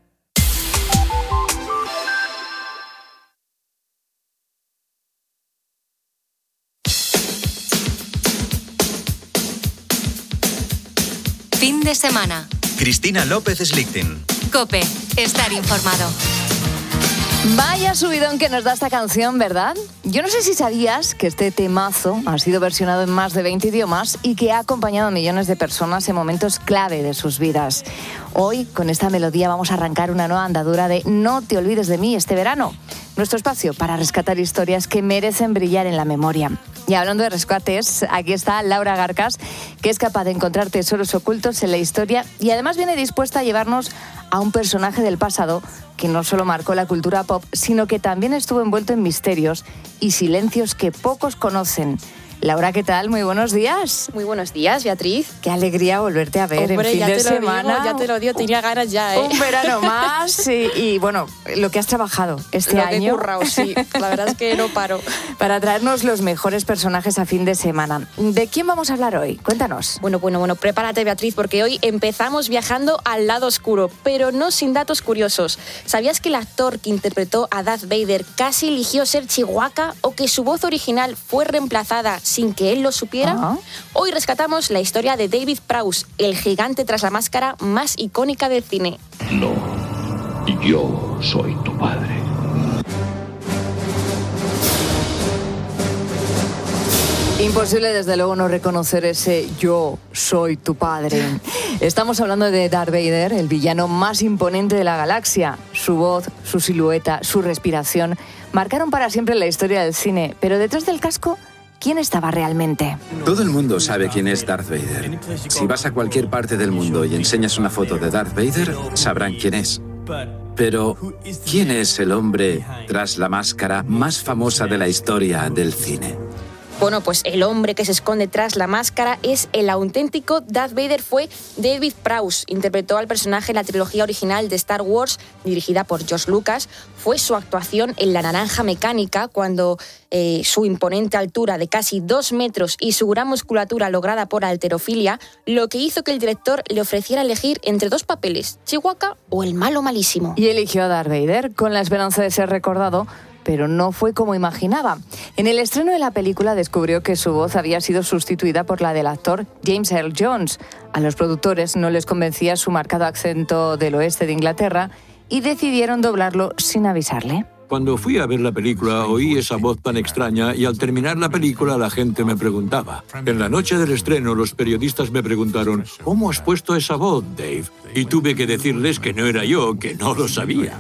Speaker 6: Fin de semana.
Speaker 5: Cristina López Slichting.
Speaker 6: COPE. Estar informado.
Speaker 1: Vaya subidón que nos da esta canción, ¿verdad? Yo no sé si sabías que este temazo ha sido versionado en más de veinte idiomas y que ha acompañado a millones de personas en momentos clave de sus vidas. Hoy, con esta melodía, vamos a arrancar una nueva andadura de No te olvides de mí este verano. nuestro espacio para rescatar historias que merecen brillar en la memoria. Y hablando de rescates, aquí está Laura Garcas, que es capaz de encontrar tesoros ocultos en la historia y además viene dispuesta a llevarnos a un personaje del pasado que no solo marcó la cultura pop, sino que también estuvo envuelto en misterios y silencios que pocos conocen. Laura, ¿qué tal? Muy buenos días.
Speaker 2: Muy buenos días, Beatriz.
Speaker 1: Qué alegría volverte a ver.
Speaker 2: Hombre,
Speaker 1: en fin
Speaker 2: ya
Speaker 1: de
Speaker 2: te lo
Speaker 1: semana.
Speaker 2: Digo, ya te lo digo, tenía ganas ya, ¿eh?
Speaker 1: Un verano más y, y, bueno, lo que has trabajado este
Speaker 2: lo
Speaker 1: año.
Speaker 2: Lo que he currado, sí. La verdad es que no paro.
Speaker 1: Para traernos los mejores personajes a fin de semana. ¿De quién vamos a hablar hoy? Cuéntanos.
Speaker 2: Bueno, bueno, bueno, prepárate, Beatriz, porque hoy empezamos viajando al lado oscuro, pero no sin datos curiosos. ¿Sabías que el actor que interpretó a Darth Vader casi eligió ser Chewbacca o que su voz original fue reemplazada sin que él lo supiera? Uh-huh. Hoy rescatamos la historia de David Prowse, el gigante tras la máscara más icónica del cine.
Speaker 3: No, yo soy tu padre.
Speaker 1: Imposible, desde luego, no reconocer ese yo soy tu padre. Estamos hablando de Darth Vader, el villano más imponente de la galaxia. Su voz, su silueta, su respiración marcaron para siempre la historia del cine. Pero detrás del casco, ¿quién estaba realmente?
Speaker 4: Todo el mundo sabe quién es Darth Vader. Si vas a cualquier parte del mundo y enseñas una foto de Darth Vader, sabrán quién es. Pero, ¿quién es el hombre tras la máscara más famosa de la historia del cine?
Speaker 2: Bueno, pues el hombre que se esconde tras la máscara es el auténtico Darth Vader. Fue David Prowse. Interpretó al personaje en la trilogía original de Star Wars, dirigida por George Lucas. Fue su actuación en La Naranja Mecánica, cuando eh, su imponente altura de casi dos metros y su gran musculatura lograda por halterofilia, lo que hizo que el director le ofreciera elegir entre dos papeles, Chewbacca o el malo malísimo.
Speaker 1: Y eligió a Darth Vader con la esperanza de ser recordado, pero no fue como imaginaba. En el estreno de la película descubrió que su voz había sido sustituida por la del actor James Earl Jones. A los productores no les convencía su marcado acento del oeste de Inglaterra y decidieron doblarlo sin avisarle.
Speaker 3: Cuando fui a ver la película oí esa voz tan extraña y al terminar la película la gente me preguntaba. En la noche del estreno los periodistas me preguntaron ¿cómo has puesto esa voz, Dave? Y tuve que decirles que no era yo, que no lo sabía.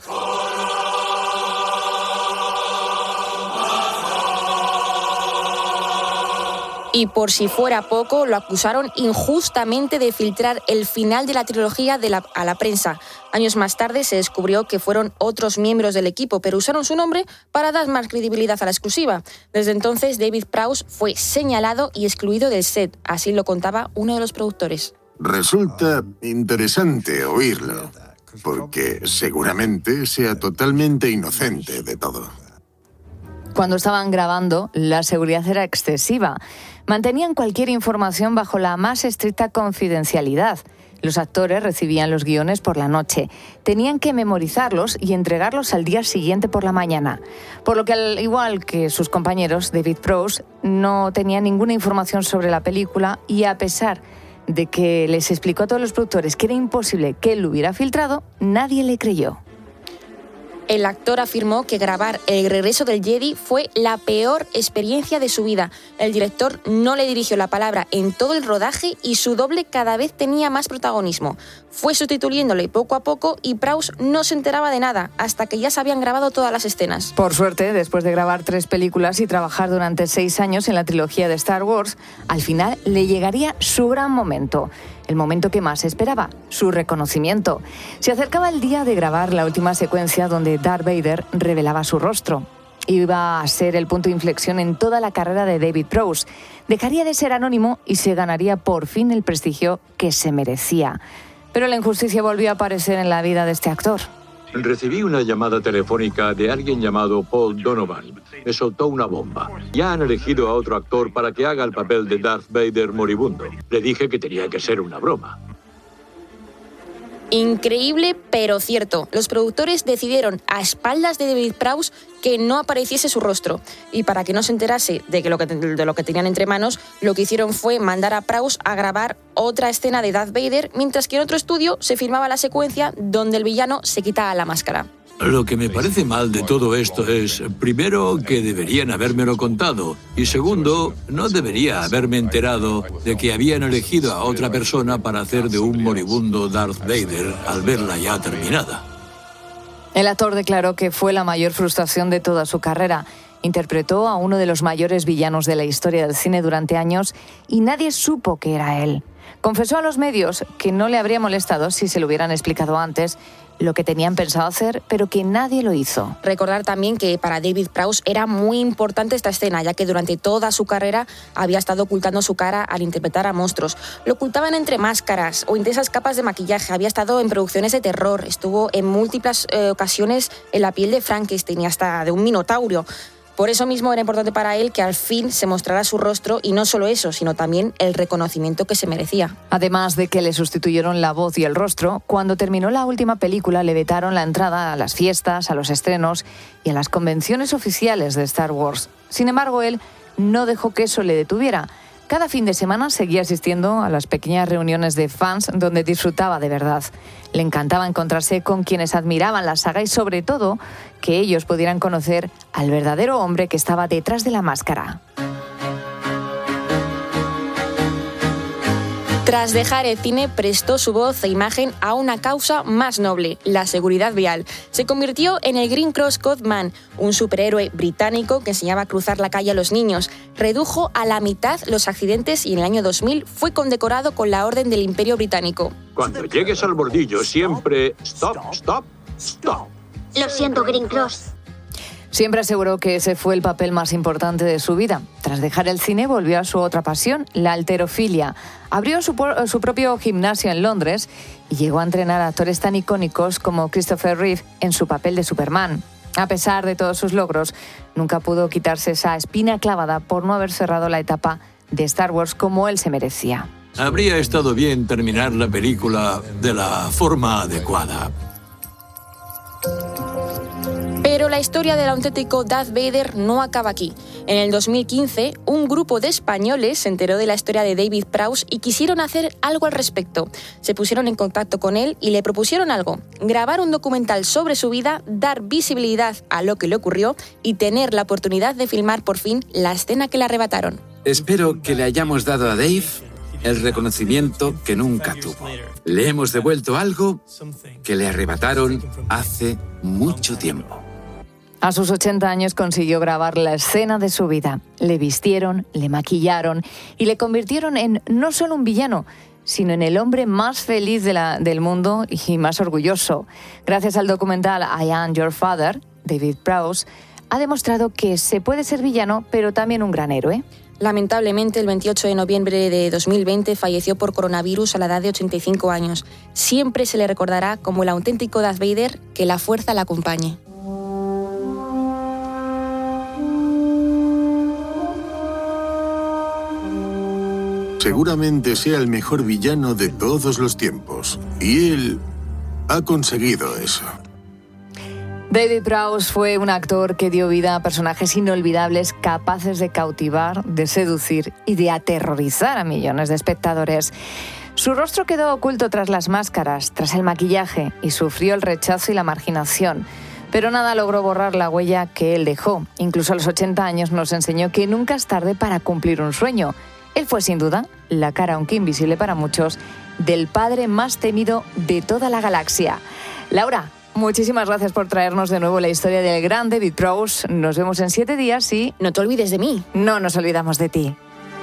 Speaker 2: Y por si fuera poco, lo acusaron injustamente de filtrar el final de la trilogía de la, a la prensa. Años más tarde se descubrió que fueron otros miembros del equipo, pero usaron su nombre para dar más credibilidad a la exclusiva. Desde entonces, David Prowse fue señalado y excluido del set. Así lo contaba uno de los productores.
Speaker 7: Resulta interesante oírlo, porque seguramente sea totalmente inocente de todo.
Speaker 1: Cuando estaban grabando, la seguridad era excesiva. Mantenían cualquier información bajo la más estricta confidencialidad. Los actores recibían los guiones por la noche. Tenían que memorizarlos y entregarlos al día siguiente por la mañana. Por lo que, al igual que sus compañeros, David Prowse no tenía ninguna información sobre la película y, a pesar de que les explicó a todos los productores que era imposible que él lo hubiera filtrado, nadie le creyó.
Speaker 2: El actor afirmó que grabar El regreso del Jedi fue la peor experiencia de su vida. El director no le dirigió la palabra en todo el rodaje y su doble cada vez tenía más protagonismo. Fue sustituyéndole poco a poco y Prowse no se enteraba de nada hasta que ya se habían grabado todas las escenas.
Speaker 1: Por suerte, después de grabar tres películas y trabajar durante seis años en la trilogía de Star Wars, al final le llegaría su gran momento. El momento que más esperaba, su reconocimiento. Se acercaba el día de grabar la última secuencia donde Darth Vader revelaba su rostro. Iba a ser el punto de inflexión en toda la carrera de David Prowse. Dejaría de ser anónimo y se ganaría por fin el prestigio que se merecía. Pero la injusticia volvió a aparecer en la vida de este actor.
Speaker 3: Recibí una llamada telefónica de alguien llamado Paul Donovan. Me soltó una bomba. Ya han elegido a otro actor para que haga el papel de Darth Vader moribundo. Le dije que tenía que ser una broma.
Speaker 2: Increíble, pero cierto. Los productores decidieron, a espaldas de David Prowse, que no apareciese su rostro. Y para que no se enterase de, que lo, que, de lo que tenían entre manos, lo que hicieron fue mandar a Prowse a grabar otra escena de Darth Vader, mientras que en otro estudio se filmaba la secuencia donde el villano se quita la máscara.
Speaker 3: Lo que me parece mal de todo esto es, primero, que deberían habérmelo contado, y segundo, no debería haberme enterado de que habían elegido a otra persona para hacer de un moribundo Darth Vader al verla ya terminada.
Speaker 1: El actor declaró que fue la mayor frustración de toda su carrera. Interpretó a uno de los mayores villanos de la historia del cine durante años y nadie supo que era él. Confesó a los medios que no le habría molestado si se lo hubieran explicado antes lo que tenían pensado hacer, pero que nadie lo hizo.
Speaker 2: Recordar también que para David Prowse era muy importante esta escena, ya que durante toda su carrera había estado ocultando su cara al interpretar a monstruos. Lo ocultaban entre máscaras o intensas capas de maquillaje. Había estado en producciones de terror, estuvo en múltiples eh, ocasiones en la piel de Frankenstein y hasta de un minotauro. Por eso mismo era importante para él que al fin se mostrara su rostro, y no solo eso, sino también el reconocimiento que se merecía.
Speaker 1: Además de que le sustituyeron la voz y el rostro, cuando terminó la última película le vetaron la entrada a las fiestas, a los estrenos y a las convenciones oficiales de Star Wars. Sin embargo, él no dejó que eso le detuviera. Cada fin de semana seguía asistiendo a las pequeñas reuniones de fans donde disfrutaba de verdad. Le encantaba encontrarse con quienes admiraban la saga y, sobre todo, que ellos pudieran conocer al verdadero hombre que estaba detrás de la máscara.
Speaker 2: Tras dejar el cine, prestó su voz e imagen a una causa más noble, la seguridad vial. Se convirtió en el Green Cross Code Man, un superhéroe británico que enseñaba a cruzar la calle a los niños. Redujo a la mitad los accidentes y en el año dos mil fue condecorado con la Orden del Imperio Británico.
Speaker 3: Cuando llegues al bordillo, siempre stop, stop, stop.
Speaker 8: Lo siento, Green Cross.
Speaker 1: Siempre aseguró que ese fue el papel más importante de su vida. Tras dejar el cine, volvió a su otra pasión, la halterofilia. Abrió su, su propio gimnasio en Londres y llegó a entrenar a actores tan icónicos como Christopher Reeve en su papel de Superman. A pesar de todos sus logros, nunca pudo quitarse esa espina clavada por no haber cerrado la etapa de Star Wars como él se merecía.
Speaker 3: Habría estado bien terminar la película de la forma adecuada.
Speaker 2: Pero la historia del auténtico Darth Vader no acaba aquí. En el dos mil quince, un grupo de españoles se enteró de la historia de David Prowse y quisieron hacer algo al respecto. Se pusieron en contacto con él y le propusieron algo: grabar un documental sobre su vida, dar visibilidad a lo que le ocurrió y tener la oportunidad de filmar por fin la escena que le arrebataron.
Speaker 4: Espero que le hayamos dado a Dave el reconocimiento que nunca tuvo. Le hemos devuelto algo que le arrebataron hace mucho tiempo.
Speaker 1: A sus ochenta años consiguió grabar la escena de su vida. Le vistieron, le maquillaron y le convirtieron en no solo un villano, sino en el hombre más feliz de la, del mundo y más orgulloso. Gracias al documental I Am Your Father, David Prowse ha demostrado que se puede ser villano, pero también un gran héroe.
Speaker 2: Lamentablemente, el veintiocho de noviembre de dos mil veinte falleció por coronavirus a la edad de ochenta y cinco años. Siempre se le recordará como el auténtico Darth Vader, que la fuerza la acompañe.
Speaker 7: Seguramente sea el mejor villano de todos los tiempos. Y él ha conseguido eso.
Speaker 1: David Prowse fue un actor que dio vida a personajes inolvidables capaces de cautivar, de seducir y de aterrorizar a millones de espectadores. Su rostro quedó oculto tras las máscaras, tras el maquillaje, y sufrió el rechazo y la marginación. Pero nada logró borrar la huella que él dejó. Incluso a los ochenta años nos enseñó que nunca es tarde para cumplir un sueño. Él fue, sin duda, la cara, aunque invisible para muchos, del padre más temido de toda la galaxia. Laura, muchísimas gracias por traernos de nuevo la historia del gran David Prowse. Nos vemos en siete días y...
Speaker 2: no te olvides de mí.
Speaker 1: No nos olvidamos de ti.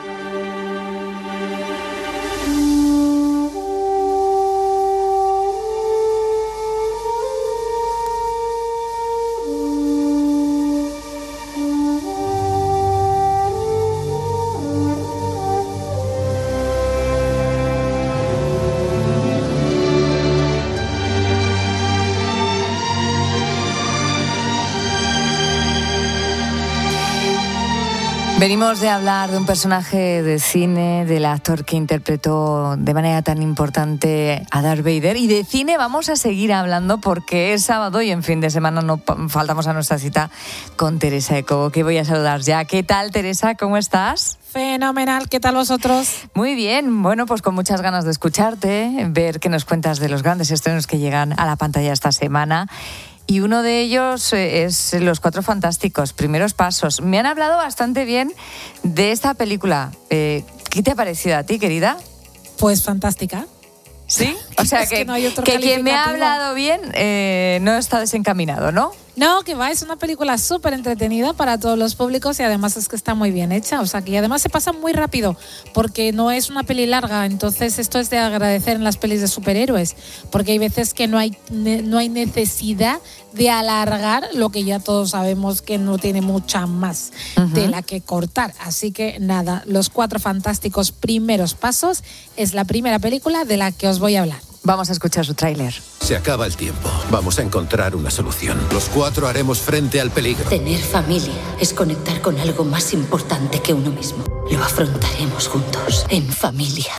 Speaker 1: Venimos de hablar de un personaje de cine, del actor que interpretó de manera tan importante a Darth Vader. Y de cine vamos a seguir hablando porque es sábado y en fin de semana no faltamos a nuestra cita con Teresa de Cobo, que voy a saludar ya. ¿Qué tal, Teresa? ¿Cómo estás?
Speaker 10: Fenomenal, ¿qué tal vosotros?
Speaker 1: Muy bien, bueno, pues con muchas ganas de escucharte, ver qué nos cuentas de los grandes estrenos que llegan a la pantalla esta semana. Y uno de ellos es Los Cuatro Fantásticos, Primeros Pasos. Me han hablado bastante bien de esta película. Eh, ¿Qué te ha parecido a ti, querida?
Speaker 10: Pues fantástica.
Speaker 1: ¿Sí? O sea,
Speaker 10: Es
Speaker 1: que,
Speaker 10: que no hay otro
Speaker 1: que quien me ha
Speaker 10: calificativo.
Speaker 1: hablado bien eh, no está desencaminado, ¿no?
Speaker 10: No, que va, es una película súper entretenida para todos los públicos y además es que está muy bien hecha, o sea, que además se pasa muy rápido porque no es una peli larga, entonces esto es de agradecer en las pelis de superhéroes, porque hay veces que no hay, ne- no hay necesidad de alargar lo que ya todos sabemos que no tiene mucha más
Speaker 1: Ujú.
Speaker 10: tela que cortar, así que nada, Los Cuatro Fantásticos Primeros Pasos es la primera película de la que os voy a hablar.
Speaker 1: Vamos a escuchar su tráiler.
Speaker 11: Se acaba el tiempo. Vamos a encontrar una solución. Los cuatro haremos frente al peligro.
Speaker 24: Tener familia es conectar con algo más importante que uno mismo. Lo afrontaremos juntos, en familia.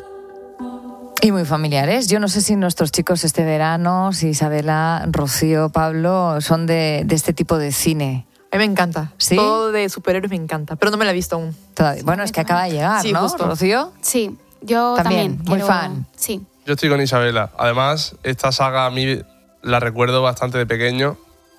Speaker 1: Y muy familiares. Yo no sé si nuestros chicos este verano, si Isabela, Rocío, Pablo, son de, de este tipo de cine.
Speaker 12: A mí me encanta.
Speaker 1: ¿Sí?
Speaker 12: Todo de superhéroes me encanta, pero no me la he visto aún.
Speaker 1: Todavía. Bueno, es que acaba de llegar,
Speaker 12: Sí,
Speaker 1: ¿no,
Speaker 12: justo.
Speaker 1: Rocío?
Speaker 13: Sí, yo
Speaker 1: También,
Speaker 13: también.
Speaker 1: muy
Speaker 13: quiero-
Speaker 1: fan.
Speaker 13: Sí.
Speaker 14: Yo estoy con Isabela. Además, esta saga a mí la recuerdo bastante de pequeño,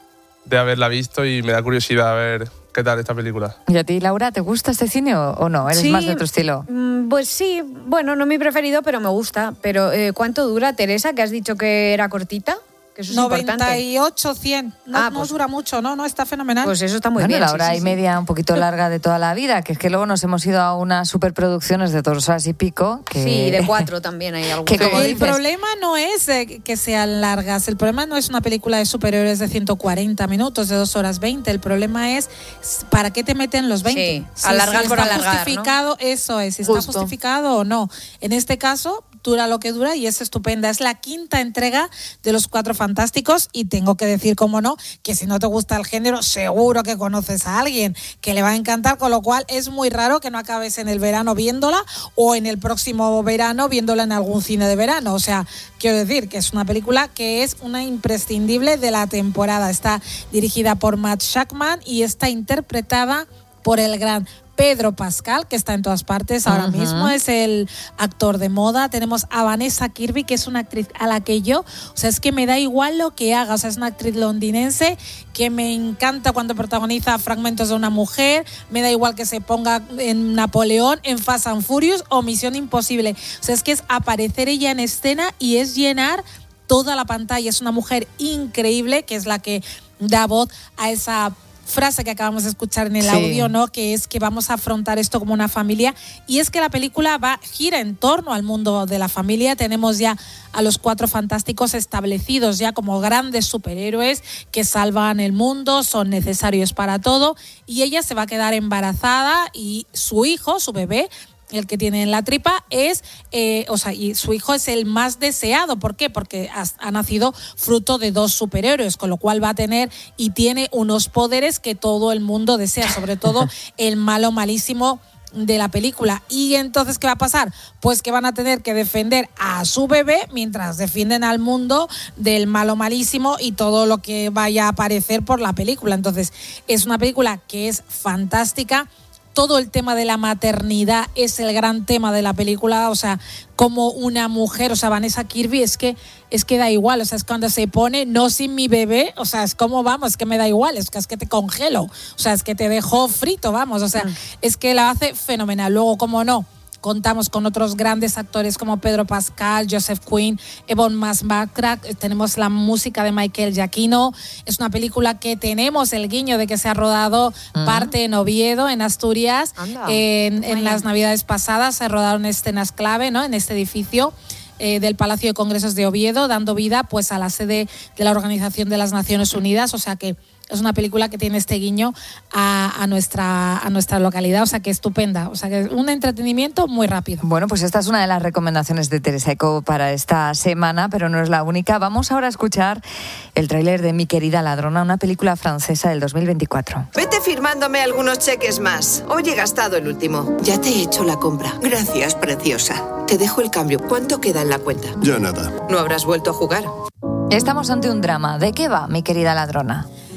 Speaker 14: de haberla visto y me da curiosidad a ver qué tal esta película.
Speaker 1: ¿Y a ti, Laura, te gusta este cine o, o no? ¿Eres
Speaker 15: Sí,
Speaker 1: más de otro estilo?
Speaker 15: mm, Pues sí, bueno, no mi preferido, pero me gusta. Pero eh, ¿cuánto dura, Teresa? Que has dicho que era cortita. Que eso es
Speaker 10: noventa
Speaker 15: importante.
Speaker 10: y ocho, cien. No,
Speaker 15: Ah,
Speaker 10: no
Speaker 15: pues-
Speaker 10: dura mucho, ¿no? No, está fenomenal.
Speaker 15: Pues eso está muy
Speaker 1: Bueno,
Speaker 15: bien.
Speaker 1: la
Speaker 15: sí,
Speaker 1: hora
Speaker 15: sí,
Speaker 1: y
Speaker 15: sí.
Speaker 1: media un poquito larga de toda la vida, que es que luego nos hemos ido a unas superproducciones de dos horas y pico. Que...
Speaker 15: Sí, de cuatro también hay algo.
Speaker 1: Que como
Speaker 10: el
Speaker 1: dices-
Speaker 10: problema no es eh, que sean largas, el problema no es una película de superhéroes de ciento cuarenta minutos, de dos horas veinte, el problema es s- ¿para qué te meten los veinte?
Speaker 15: Sí, alargar por
Speaker 10: está
Speaker 15: alargar, ¿no?
Speaker 10: justificado, eso es, si está
Speaker 15: Justo.
Speaker 10: justificado o no. En este caso, dura lo que dura y es estupenda. Es la quinta entrega de Los Cuatro Fantásticos y tengo que decir, como no, que si no te gusta el género, seguro que conoces a alguien que le va a encantar, con lo cual es muy raro que no acabes en el verano viéndola o en el próximo verano viéndola en algún cine de verano. O sea, quiero decir que es una película que es una imprescindible de la temporada. Está dirigida por Matt Shakman y está interpretada por el gran Pedro Pascal, que está en todas partes ahora
Speaker 1: Ujú.
Speaker 10: mismo, es el actor de moda. Tenemos a Vanessa Kirby, que es una actriz a la que yo, o sea, es que me da igual lo que haga, o sea, es una actriz londinense que me encanta cuando protagoniza fragmentos de una mujer, me da igual que se ponga en Napoleón, en Fast and Furious o Misión Imposible. O sea, es que es aparecer ella en escena y es llenar toda la pantalla. Es una mujer increíble, que es la que da voz a esa frase que acabamos de escuchar en el
Speaker 1: Sí.
Speaker 10: audio, ¿no? Que es que vamos a afrontar esto como una familia. Y es que la película va, gira en torno al mundo de la familia. Tenemos ya a los Cuatro Fantásticos establecidos ya como grandes superhéroes que salvan el mundo, son necesarios para todo. Y ella se va a quedar embarazada y su hijo, su bebé, el que tiene en la tripa, es, eh, o sea, y su hijo es el más deseado. ¿Por qué? Porque ha, ha nacido fruto de dos superhéroes, con lo cual va a tener y tiene unos poderes que todo el mundo desea, sobre todo el malo malísimo de la película. Y entonces, ¿qué va a pasar? Pues que van a tener que defender a su bebé mientras defienden al mundo del malo malísimo y todo lo que vaya a aparecer por la película. Entonces, es una película que es fantástica. Todo el tema de la maternidad es el gran tema de la película, o sea, como una mujer, o sea, Vanessa Kirby, es que es que da igual, o sea, es cuando se pone no sin mi bebé, o sea, es como vamos, es que me da igual, es que es que te congelo, o sea, es que te dejo frito, vamos, o sea, mm. es que la hace fenomenal. Luego, como no, contamos con otros grandes actores como Pedro Pascal, Joseph Quinn, Evan McGrath, tenemos la música de Michael Giacchino. Es una película que tenemos el guiño de que se ha rodado uh-huh. parte en Oviedo, en Asturias. En, en las navidades pasadas se rodaron escenas clave, ¿no? En este edificio eh, del Palacio de Congresos de Oviedo, dando vida pues a la sede de la Organización de las Naciones Unidas. O sea que es una película que tiene este guiño a, a, nuestra, a nuestra localidad, o sea que estupenda, o sea que es un entretenimiento muy rápido.
Speaker 1: Bueno, pues esta es una de las recomendaciones de Teresa Eco para esta semana, pero no es la única. Vamos ahora a escuchar el tráiler de Mi querida ladrona, una película francesa del dos mil veinticuatro.
Speaker 16: Vete firmándome algunos cheques más. Hoy he gastado el último. Ya te he hecho la compra. Gracias, preciosa. Te dejo el cambio. ¿Cuánto queda en la cuenta?
Speaker 23: Ya nada.
Speaker 16: ¿No habrás vuelto a jugar?
Speaker 1: Estamos ante un drama. ¿De qué va, Mi querida ladrona?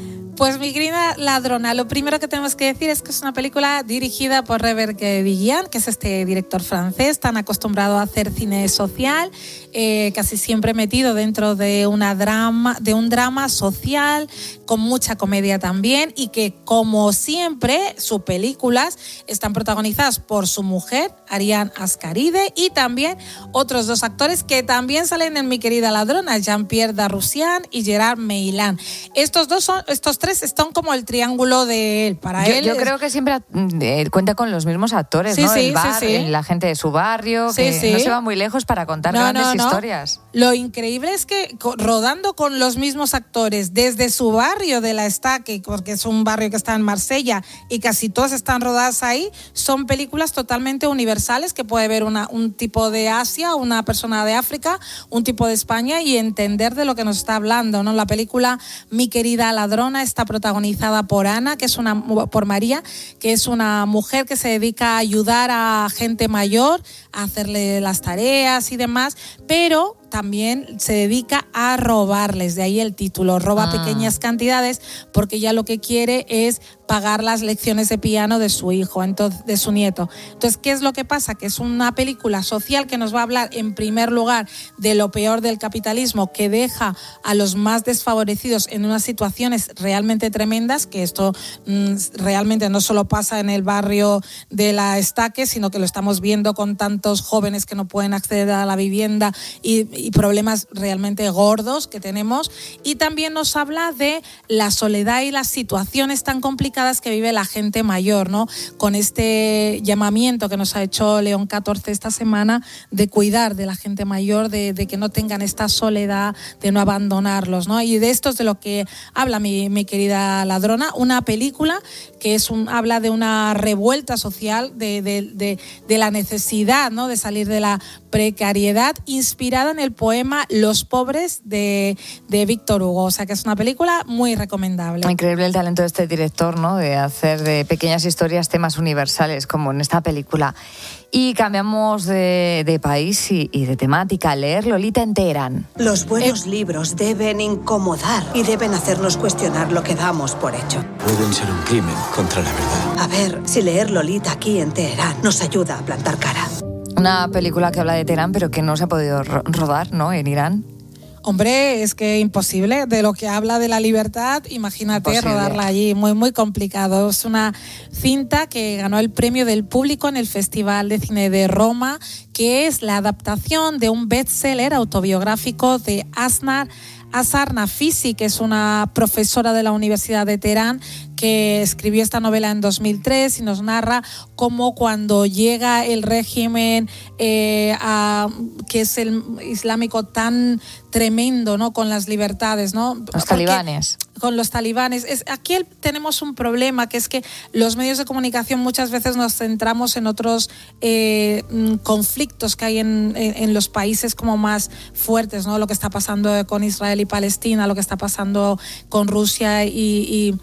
Speaker 10: Pues mi querida ladrona, lo primero que tenemos que decir es que es una película dirigida por Robert Guédiguian, que es este director francés tan acostumbrado a hacer cine social, eh, casi siempre metido dentro de, una drama, de un drama social, con mucha comedia también, y que como siempre sus películas están protagonizadas por su mujer, Ariane Ascaride, y también otros dos actores que también salen en Mi querida ladrona, Jean-Pierre Darroussan y Gerard Meylan. Estos dos son, estos tres están como el triángulo de él. Para
Speaker 1: yo,
Speaker 10: él
Speaker 1: yo
Speaker 10: es...
Speaker 1: creo que siempre eh, cuenta con los mismos actores,
Speaker 10: sí,
Speaker 1: ¿no?
Speaker 10: sí,
Speaker 1: el bar,
Speaker 10: sí, sí.
Speaker 1: la gente de su barrio,
Speaker 10: Sí,
Speaker 1: que
Speaker 10: sí.
Speaker 1: no se va muy lejos para contar
Speaker 10: No,
Speaker 1: grandes
Speaker 10: no, no.
Speaker 1: historias.
Speaker 10: Lo increíble es que rodando con los mismos actores desde su barrio de la Estaque, porque es un barrio que está en Marsella y casi todas están rodadas ahí, son películas totalmente universales que puede ver una, un tipo de Asia, una persona de África, un tipo de España y entender de lo que nos está hablando, ¿no? La película Mi querida ladrona está protagonizada por Ana, que es una por María, que es una mujer que se dedica a ayudar a gente mayor, a hacerle las tareas y demás, pero también se dedica a robarles, de ahí el título, roba
Speaker 1: Ah.
Speaker 10: pequeñas cantidades, porque ella lo que quiere es pagar las lecciones de piano de su hijo, entonces, de su nieto. Entonces, ¿qué es lo que pasa? Que es una película social que nos va a hablar, en primer lugar, de lo peor del capitalismo, que deja a los más desfavorecidos en unas situaciones realmente tremendas, que esto mmm, realmente no solo pasa en el barrio de la Estaque, sino que lo estamos viendo con tantos jóvenes que no pueden acceder a la vivienda y, y problemas realmente gordos que tenemos. Y también nos habla de la soledad y las situaciones tan complicadas que vive la gente mayor, ¿no? Con este llamamiento que nos ha hecho León catorce esta semana de cuidar de la gente mayor, de, de que no tengan esta soledad, de no abandonarlos, ¿no? Y de esto es de lo que habla mi, mi querida ladrona, una película que es un, habla de una revuelta social, de, de, de, de la necesidad, ¿no? De salir de la precariedad, inspirada en el poema Los pobres de, de Víctor Hugo. O sea que es una película muy recomendable.
Speaker 1: Increíble el talento de este director, ¿no? De hacer de pequeñas historias temas universales, como en esta película. Y cambiamos de, de país y, y de temática. Leer Lolita en Teherán.
Speaker 13: Los buenos eh. libros deben incomodar y deben hacernos cuestionar lo que damos por hecho.
Speaker 17: Pueden ser un crimen contra la verdad.
Speaker 13: A ver si leer Lolita aquí en Teherán nos ayuda a plantar cara.
Speaker 1: Una película que habla de Teherán, pero que no se ha podido ro- rodar, ¿no? En Irán.
Speaker 10: Hombre, es que imposible. De lo que habla de la libertad, imagínate imposible. Rodarla allí. Muy, muy complicado. Es una cinta que ganó el premio del público en el Festival de Cine de Roma, que es la adaptación de un bestseller autobiográfico de Asnar Azar Nafisi, que es una profesora de la Universidad de Teherán, que escribió esta novela en dos mil tres y nos narra cómo cuando llega el régimen eh, a, que es el islámico tan tremendo, ¿no? Con las libertades, ¿no?
Speaker 1: Los
Speaker 10: Porque,
Speaker 1: talibanes.
Speaker 10: Con los talibanes. Es, aquí el, tenemos un problema, que es que los medios de comunicación muchas veces nos centramos en otros eh, conflictos que hay en, en, en los países como más fuertes, ¿no? Lo que está pasando con Israel y Palestina, lo que está pasando con Rusia y... y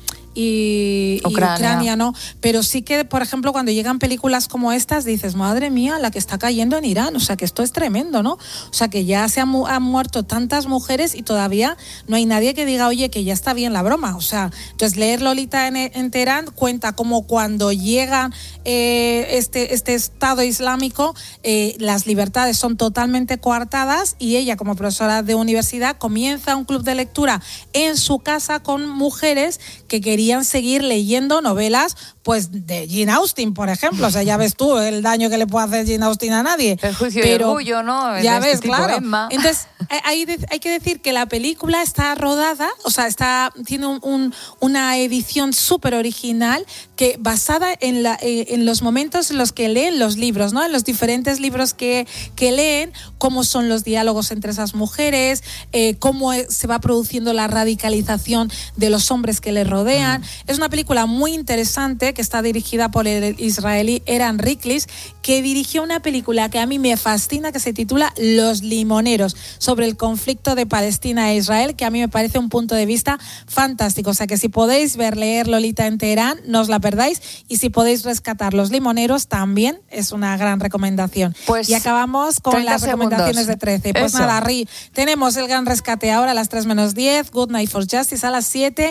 Speaker 10: Y Ucrania. y Ucrania, ¿no? Pero sí que, por ejemplo, cuando llegan películas como estas, dices, madre mía, la que está cayendo en Irán, o sea, que esto es tremendo, ¿no? O sea, que ya se han, mu- han muerto tantas mujeres y todavía no hay nadie que diga, oye, que ya está bien la broma, o sea, entonces leer Lolita en, en Teherán cuenta como cuando llega eh, este, este Estado Islámico, eh, las libertades son totalmente coartadas y ella, como profesora de universidad, comienza un club de lectura en su casa con mujeres que querían seguir leyendo novelas pues de Jane Austen, por ejemplo. O sea, ya ves tú el daño que le puede hacer Jane Austen a nadie.
Speaker 1: El juicio
Speaker 10: Pero,
Speaker 1: y orgullo, ¿no?
Speaker 10: Ya
Speaker 1: de
Speaker 10: ves,
Speaker 1: este tipo,
Speaker 10: claro.
Speaker 1: Emma.
Speaker 10: Entonces, hay, hay que decir que la película está rodada, o sea, está tiene un, un, una edición súper original que basada en, la, eh, en los momentos en los que leen los libros, ¿no? En los diferentes libros que, que leen, cómo son los diálogos entre esas mujeres, eh, cómo se va produciendo la radicalización de los hombres que les rodean. Mm. Es una película muy interesante que está dirigida por el israelí Eran Riklis, que dirigió una película que a mí me fascina, que se titula Los Limoneros, sobre el conflicto de Palestina e Israel, que a mí me parece un punto de vista fantástico. O sea que si podéis ver leer Lolita en Teherán, no os la perdáis, y si podéis rescatar Los Limoneros, también es una gran recomendación. Pues y acabamos con las recomendaciones segundos. De trece. Pues Eso. Nada, Ri, tenemos El Gran Rescate ahora a las tres menos diez, Good Night for Justice a las siete,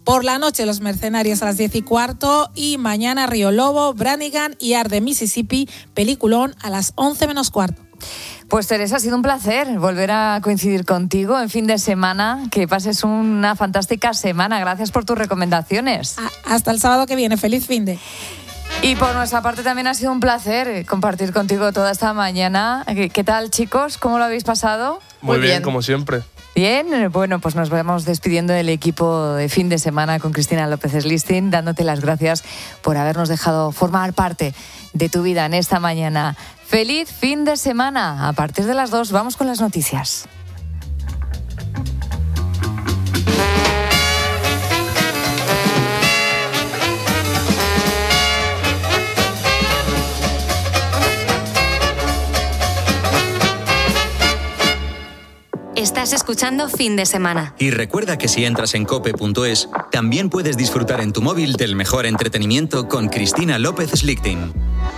Speaker 10: Por la noche, Los Mercenarios a las diez y cuarto. Y mañana, Río Lobo, Brannigan y Art de Mississippi, peliculón a las once menos cuarto.
Speaker 1: Pues Teresa, ha sido un placer volver a coincidir contigo en fin de semana. Que pases una fantástica semana. Gracias por tus recomendaciones.
Speaker 10: Hasta el sábado que viene. Feliz fin de.
Speaker 1: Y por nuestra parte también ha sido un placer compartir contigo toda esta mañana. ¿Qué tal, chicos? ¿Cómo lo habéis pasado?
Speaker 14: Muy, Muy bien, bien, como siempre.
Speaker 1: Bien, bueno, pues nos vamos despidiendo del equipo de fin de semana con Cristina López-Slistin, dándote las gracias por habernos dejado formar parte de tu vida en esta mañana. ¡Feliz fin de semana! A partir de las dos vamos con las noticias.
Speaker 6: Estás escuchando Fin de Semana.
Speaker 5: Y recuerda que si entras en cope punto es, también puedes disfrutar en tu móvil del mejor entretenimiento con Cristina López-Slistin.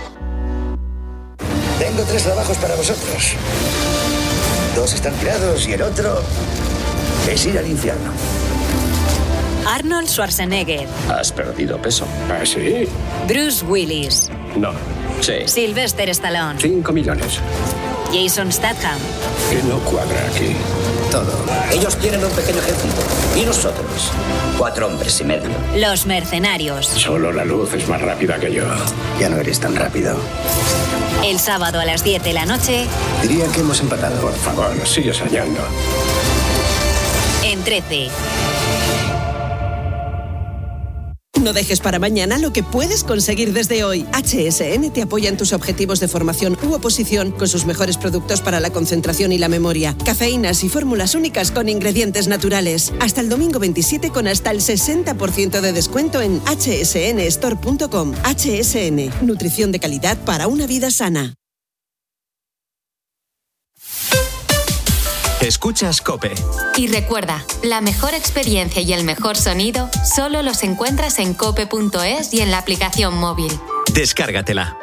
Speaker 18: Tengo tres trabajos para vosotros. Dos están tirados y el otro es ir al infierno.
Speaker 19: Arnold Schwarzenegger.
Speaker 20: ¿Has perdido peso? ¿Ah, sí?
Speaker 19: Bruce Willis.
Speaker 20: No. Sí.
Speaker 19: Sylvester Stallone.
Speaker 20: Cinco millones.
Speaker 19: Jason Statham.
Speaker 20: ¿Qué no cuadra aquí?
Speaker 18: Todo. Ellos tienen un pequeño ejército. ¿Y nosotros? Cuatro hombres y medio.
Speaker 19: Los Mercenarios.
Speaker 20: Solo la luz es más rápida que yo.
Speaker 18: Ya no eres tan rápido.
Speaker 19: El sábado a las diez de la noche.
Speaker 18: Diría que hemos empatado.
Speaker 20: Por favor, sigue soñando.
Speaker 19: En trece.
Speaker 21: No dejes para mañana lo que puedes conseguir desde hoy. H S N te apoya en tus objetivos de formación u oposición con sus mejores productos para la concentración y la memoria. Cafeínas y fórmulas únicas con ingredientes naturales. Hasta el domingo veintisiete con hasta el sesenta por ciento de descuento en h s n store punto com. H S N, nutrición de calidad para una vida sana.
Speaker 5: Escuchas COPE.
Speaker 6: Y recuerda, la mejor experiencia y el mejor sonido solo los encuentras en cope punto es y en la aplicación móvil.
Speaker 5: Descárgatela.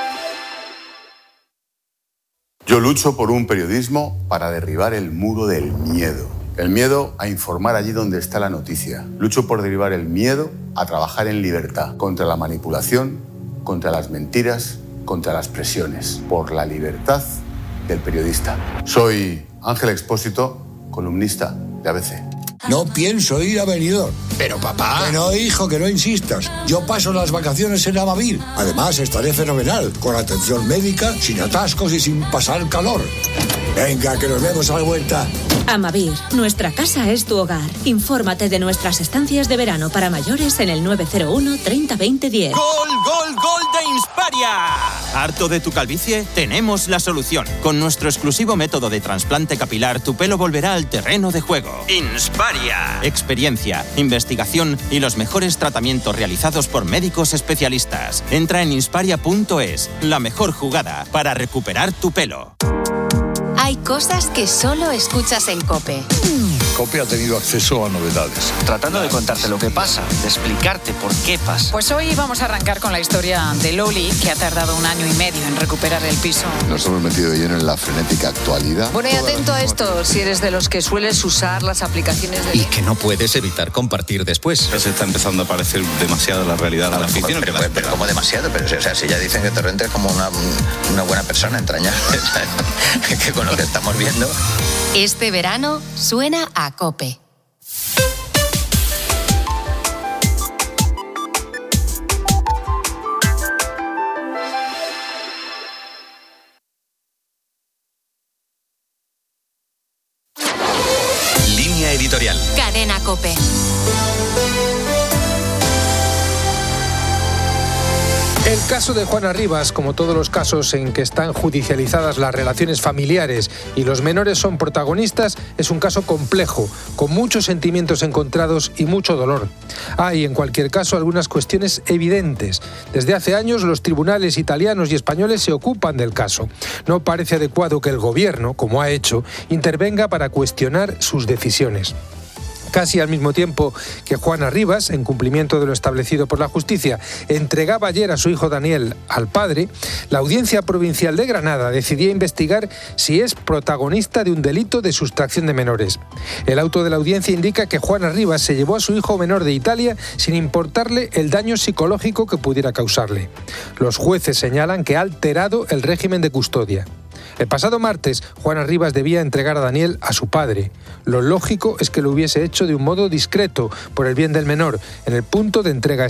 Speaker 22: Yo lucho por un periodismo para derribar el muro del miedo. El miedo a informar allí donde está la noticia. Lucho por derribar el miedo a trabajar en libertad, contra la manipulación, contra las mentiras, contra las presiones. Por la libertad del periodista. Soy Ángel Expósito, columnista de A B C.
Speaker 25: No pienso ir a Benidorm.
Speaker 18: Pero papá...
Speaker 25: Que no, hijo, que no insistas. Yo paso las vacaciones en Amavir. Además, estaré fenomenal, con atención médica, sin atascos y sin pasar calor. Venga, que nos vemos a la vuelta.
Speaker 19: Amavir, nuestra casa es tu hogar. Infórmate de nuestras estancias de verano para mayores en el nueve cero uno treinta veinte diez.
Speaker 27: ¡Gol, gol, gol de Insparia! ¿Harto de tu calvicie? Tenemos la solución. Con nuestro exclusivo método de trasplante capilar, tu pelo volverá al terreno de juego. Insparia. Experiencia, investigación y los mejores tratamientos realizados por médicos especialistas. Entra en insparia punto es, la mejor jugada para recuperar tu pelo.
Speaker 6: Hay cosas que solo escuchas en COPE.
Speaker 25: COPE ha tenido acceso a novedades.
Speaker 28: Tratando de contarte lo que pasa, de explicarte por qué pasa.
Speaker 29: Pues hoy vamos a arrancar con la historia de Loli, que ha tardado un año y medio en recuperar el piso.
Speaker 25: Nos hemos metido de lleno en la frenética actualidad.
Speaker 29: Bueno, y atento a esto, si eres de los que sueles usar las aplicaciones de...
Speaker 5: Y que no puedes evitar compartir después.
Speaker 28: Se está empezando a parecer demasiado la realidad a la ficción.
Speaker 18: Pero, pero, pero como demasiado, pero o sea, si ya dicen que Torrente es como una, una buena persona entrañable, que con lo que estamos viendo...
Speaker 6: Este verano suena a COPE.
Speaker 5: Línea editorial.
Speaker 6: Cadena COPE.
Speaker 30: El caso de Juana Rivas, como todos los casos en que están judicializadas las relaciones familiares y los menores son protagonistas, es un caso complejo, con muchos sentimientos encontrados y mucho dolor. Hay, en cualquier caso, algunas cuestiones evidentes. Desde hace años los tribunales italianos y españoles se ocupan del caso. No parece adecuado que el gobierno, como ha hecho, intervenga para cuestionar sus decisiones. Casi al mismo tiempo que Juana Rivas, en cumplimiento de lo establecido por la justicia, entregaba ayer a su hijo Daniel al padre, la Audiencia Provincial de Granada decidió investigar si es protagonista de un delito de sustracción de menores. El auto de la audiencia indica que Juana Rivas se llevó a su hijo menor de Italia sin importarle el daño psicológico que pudiera causarle. Los jueces señalan que ha alterado el régimen de custodia. El pasado martes, Juana Rivas debía entregar a Daniel a su padre. Lo lógico es que lo hubiese hecho de un modo discreto, por el bien del menor, en el punto de entrega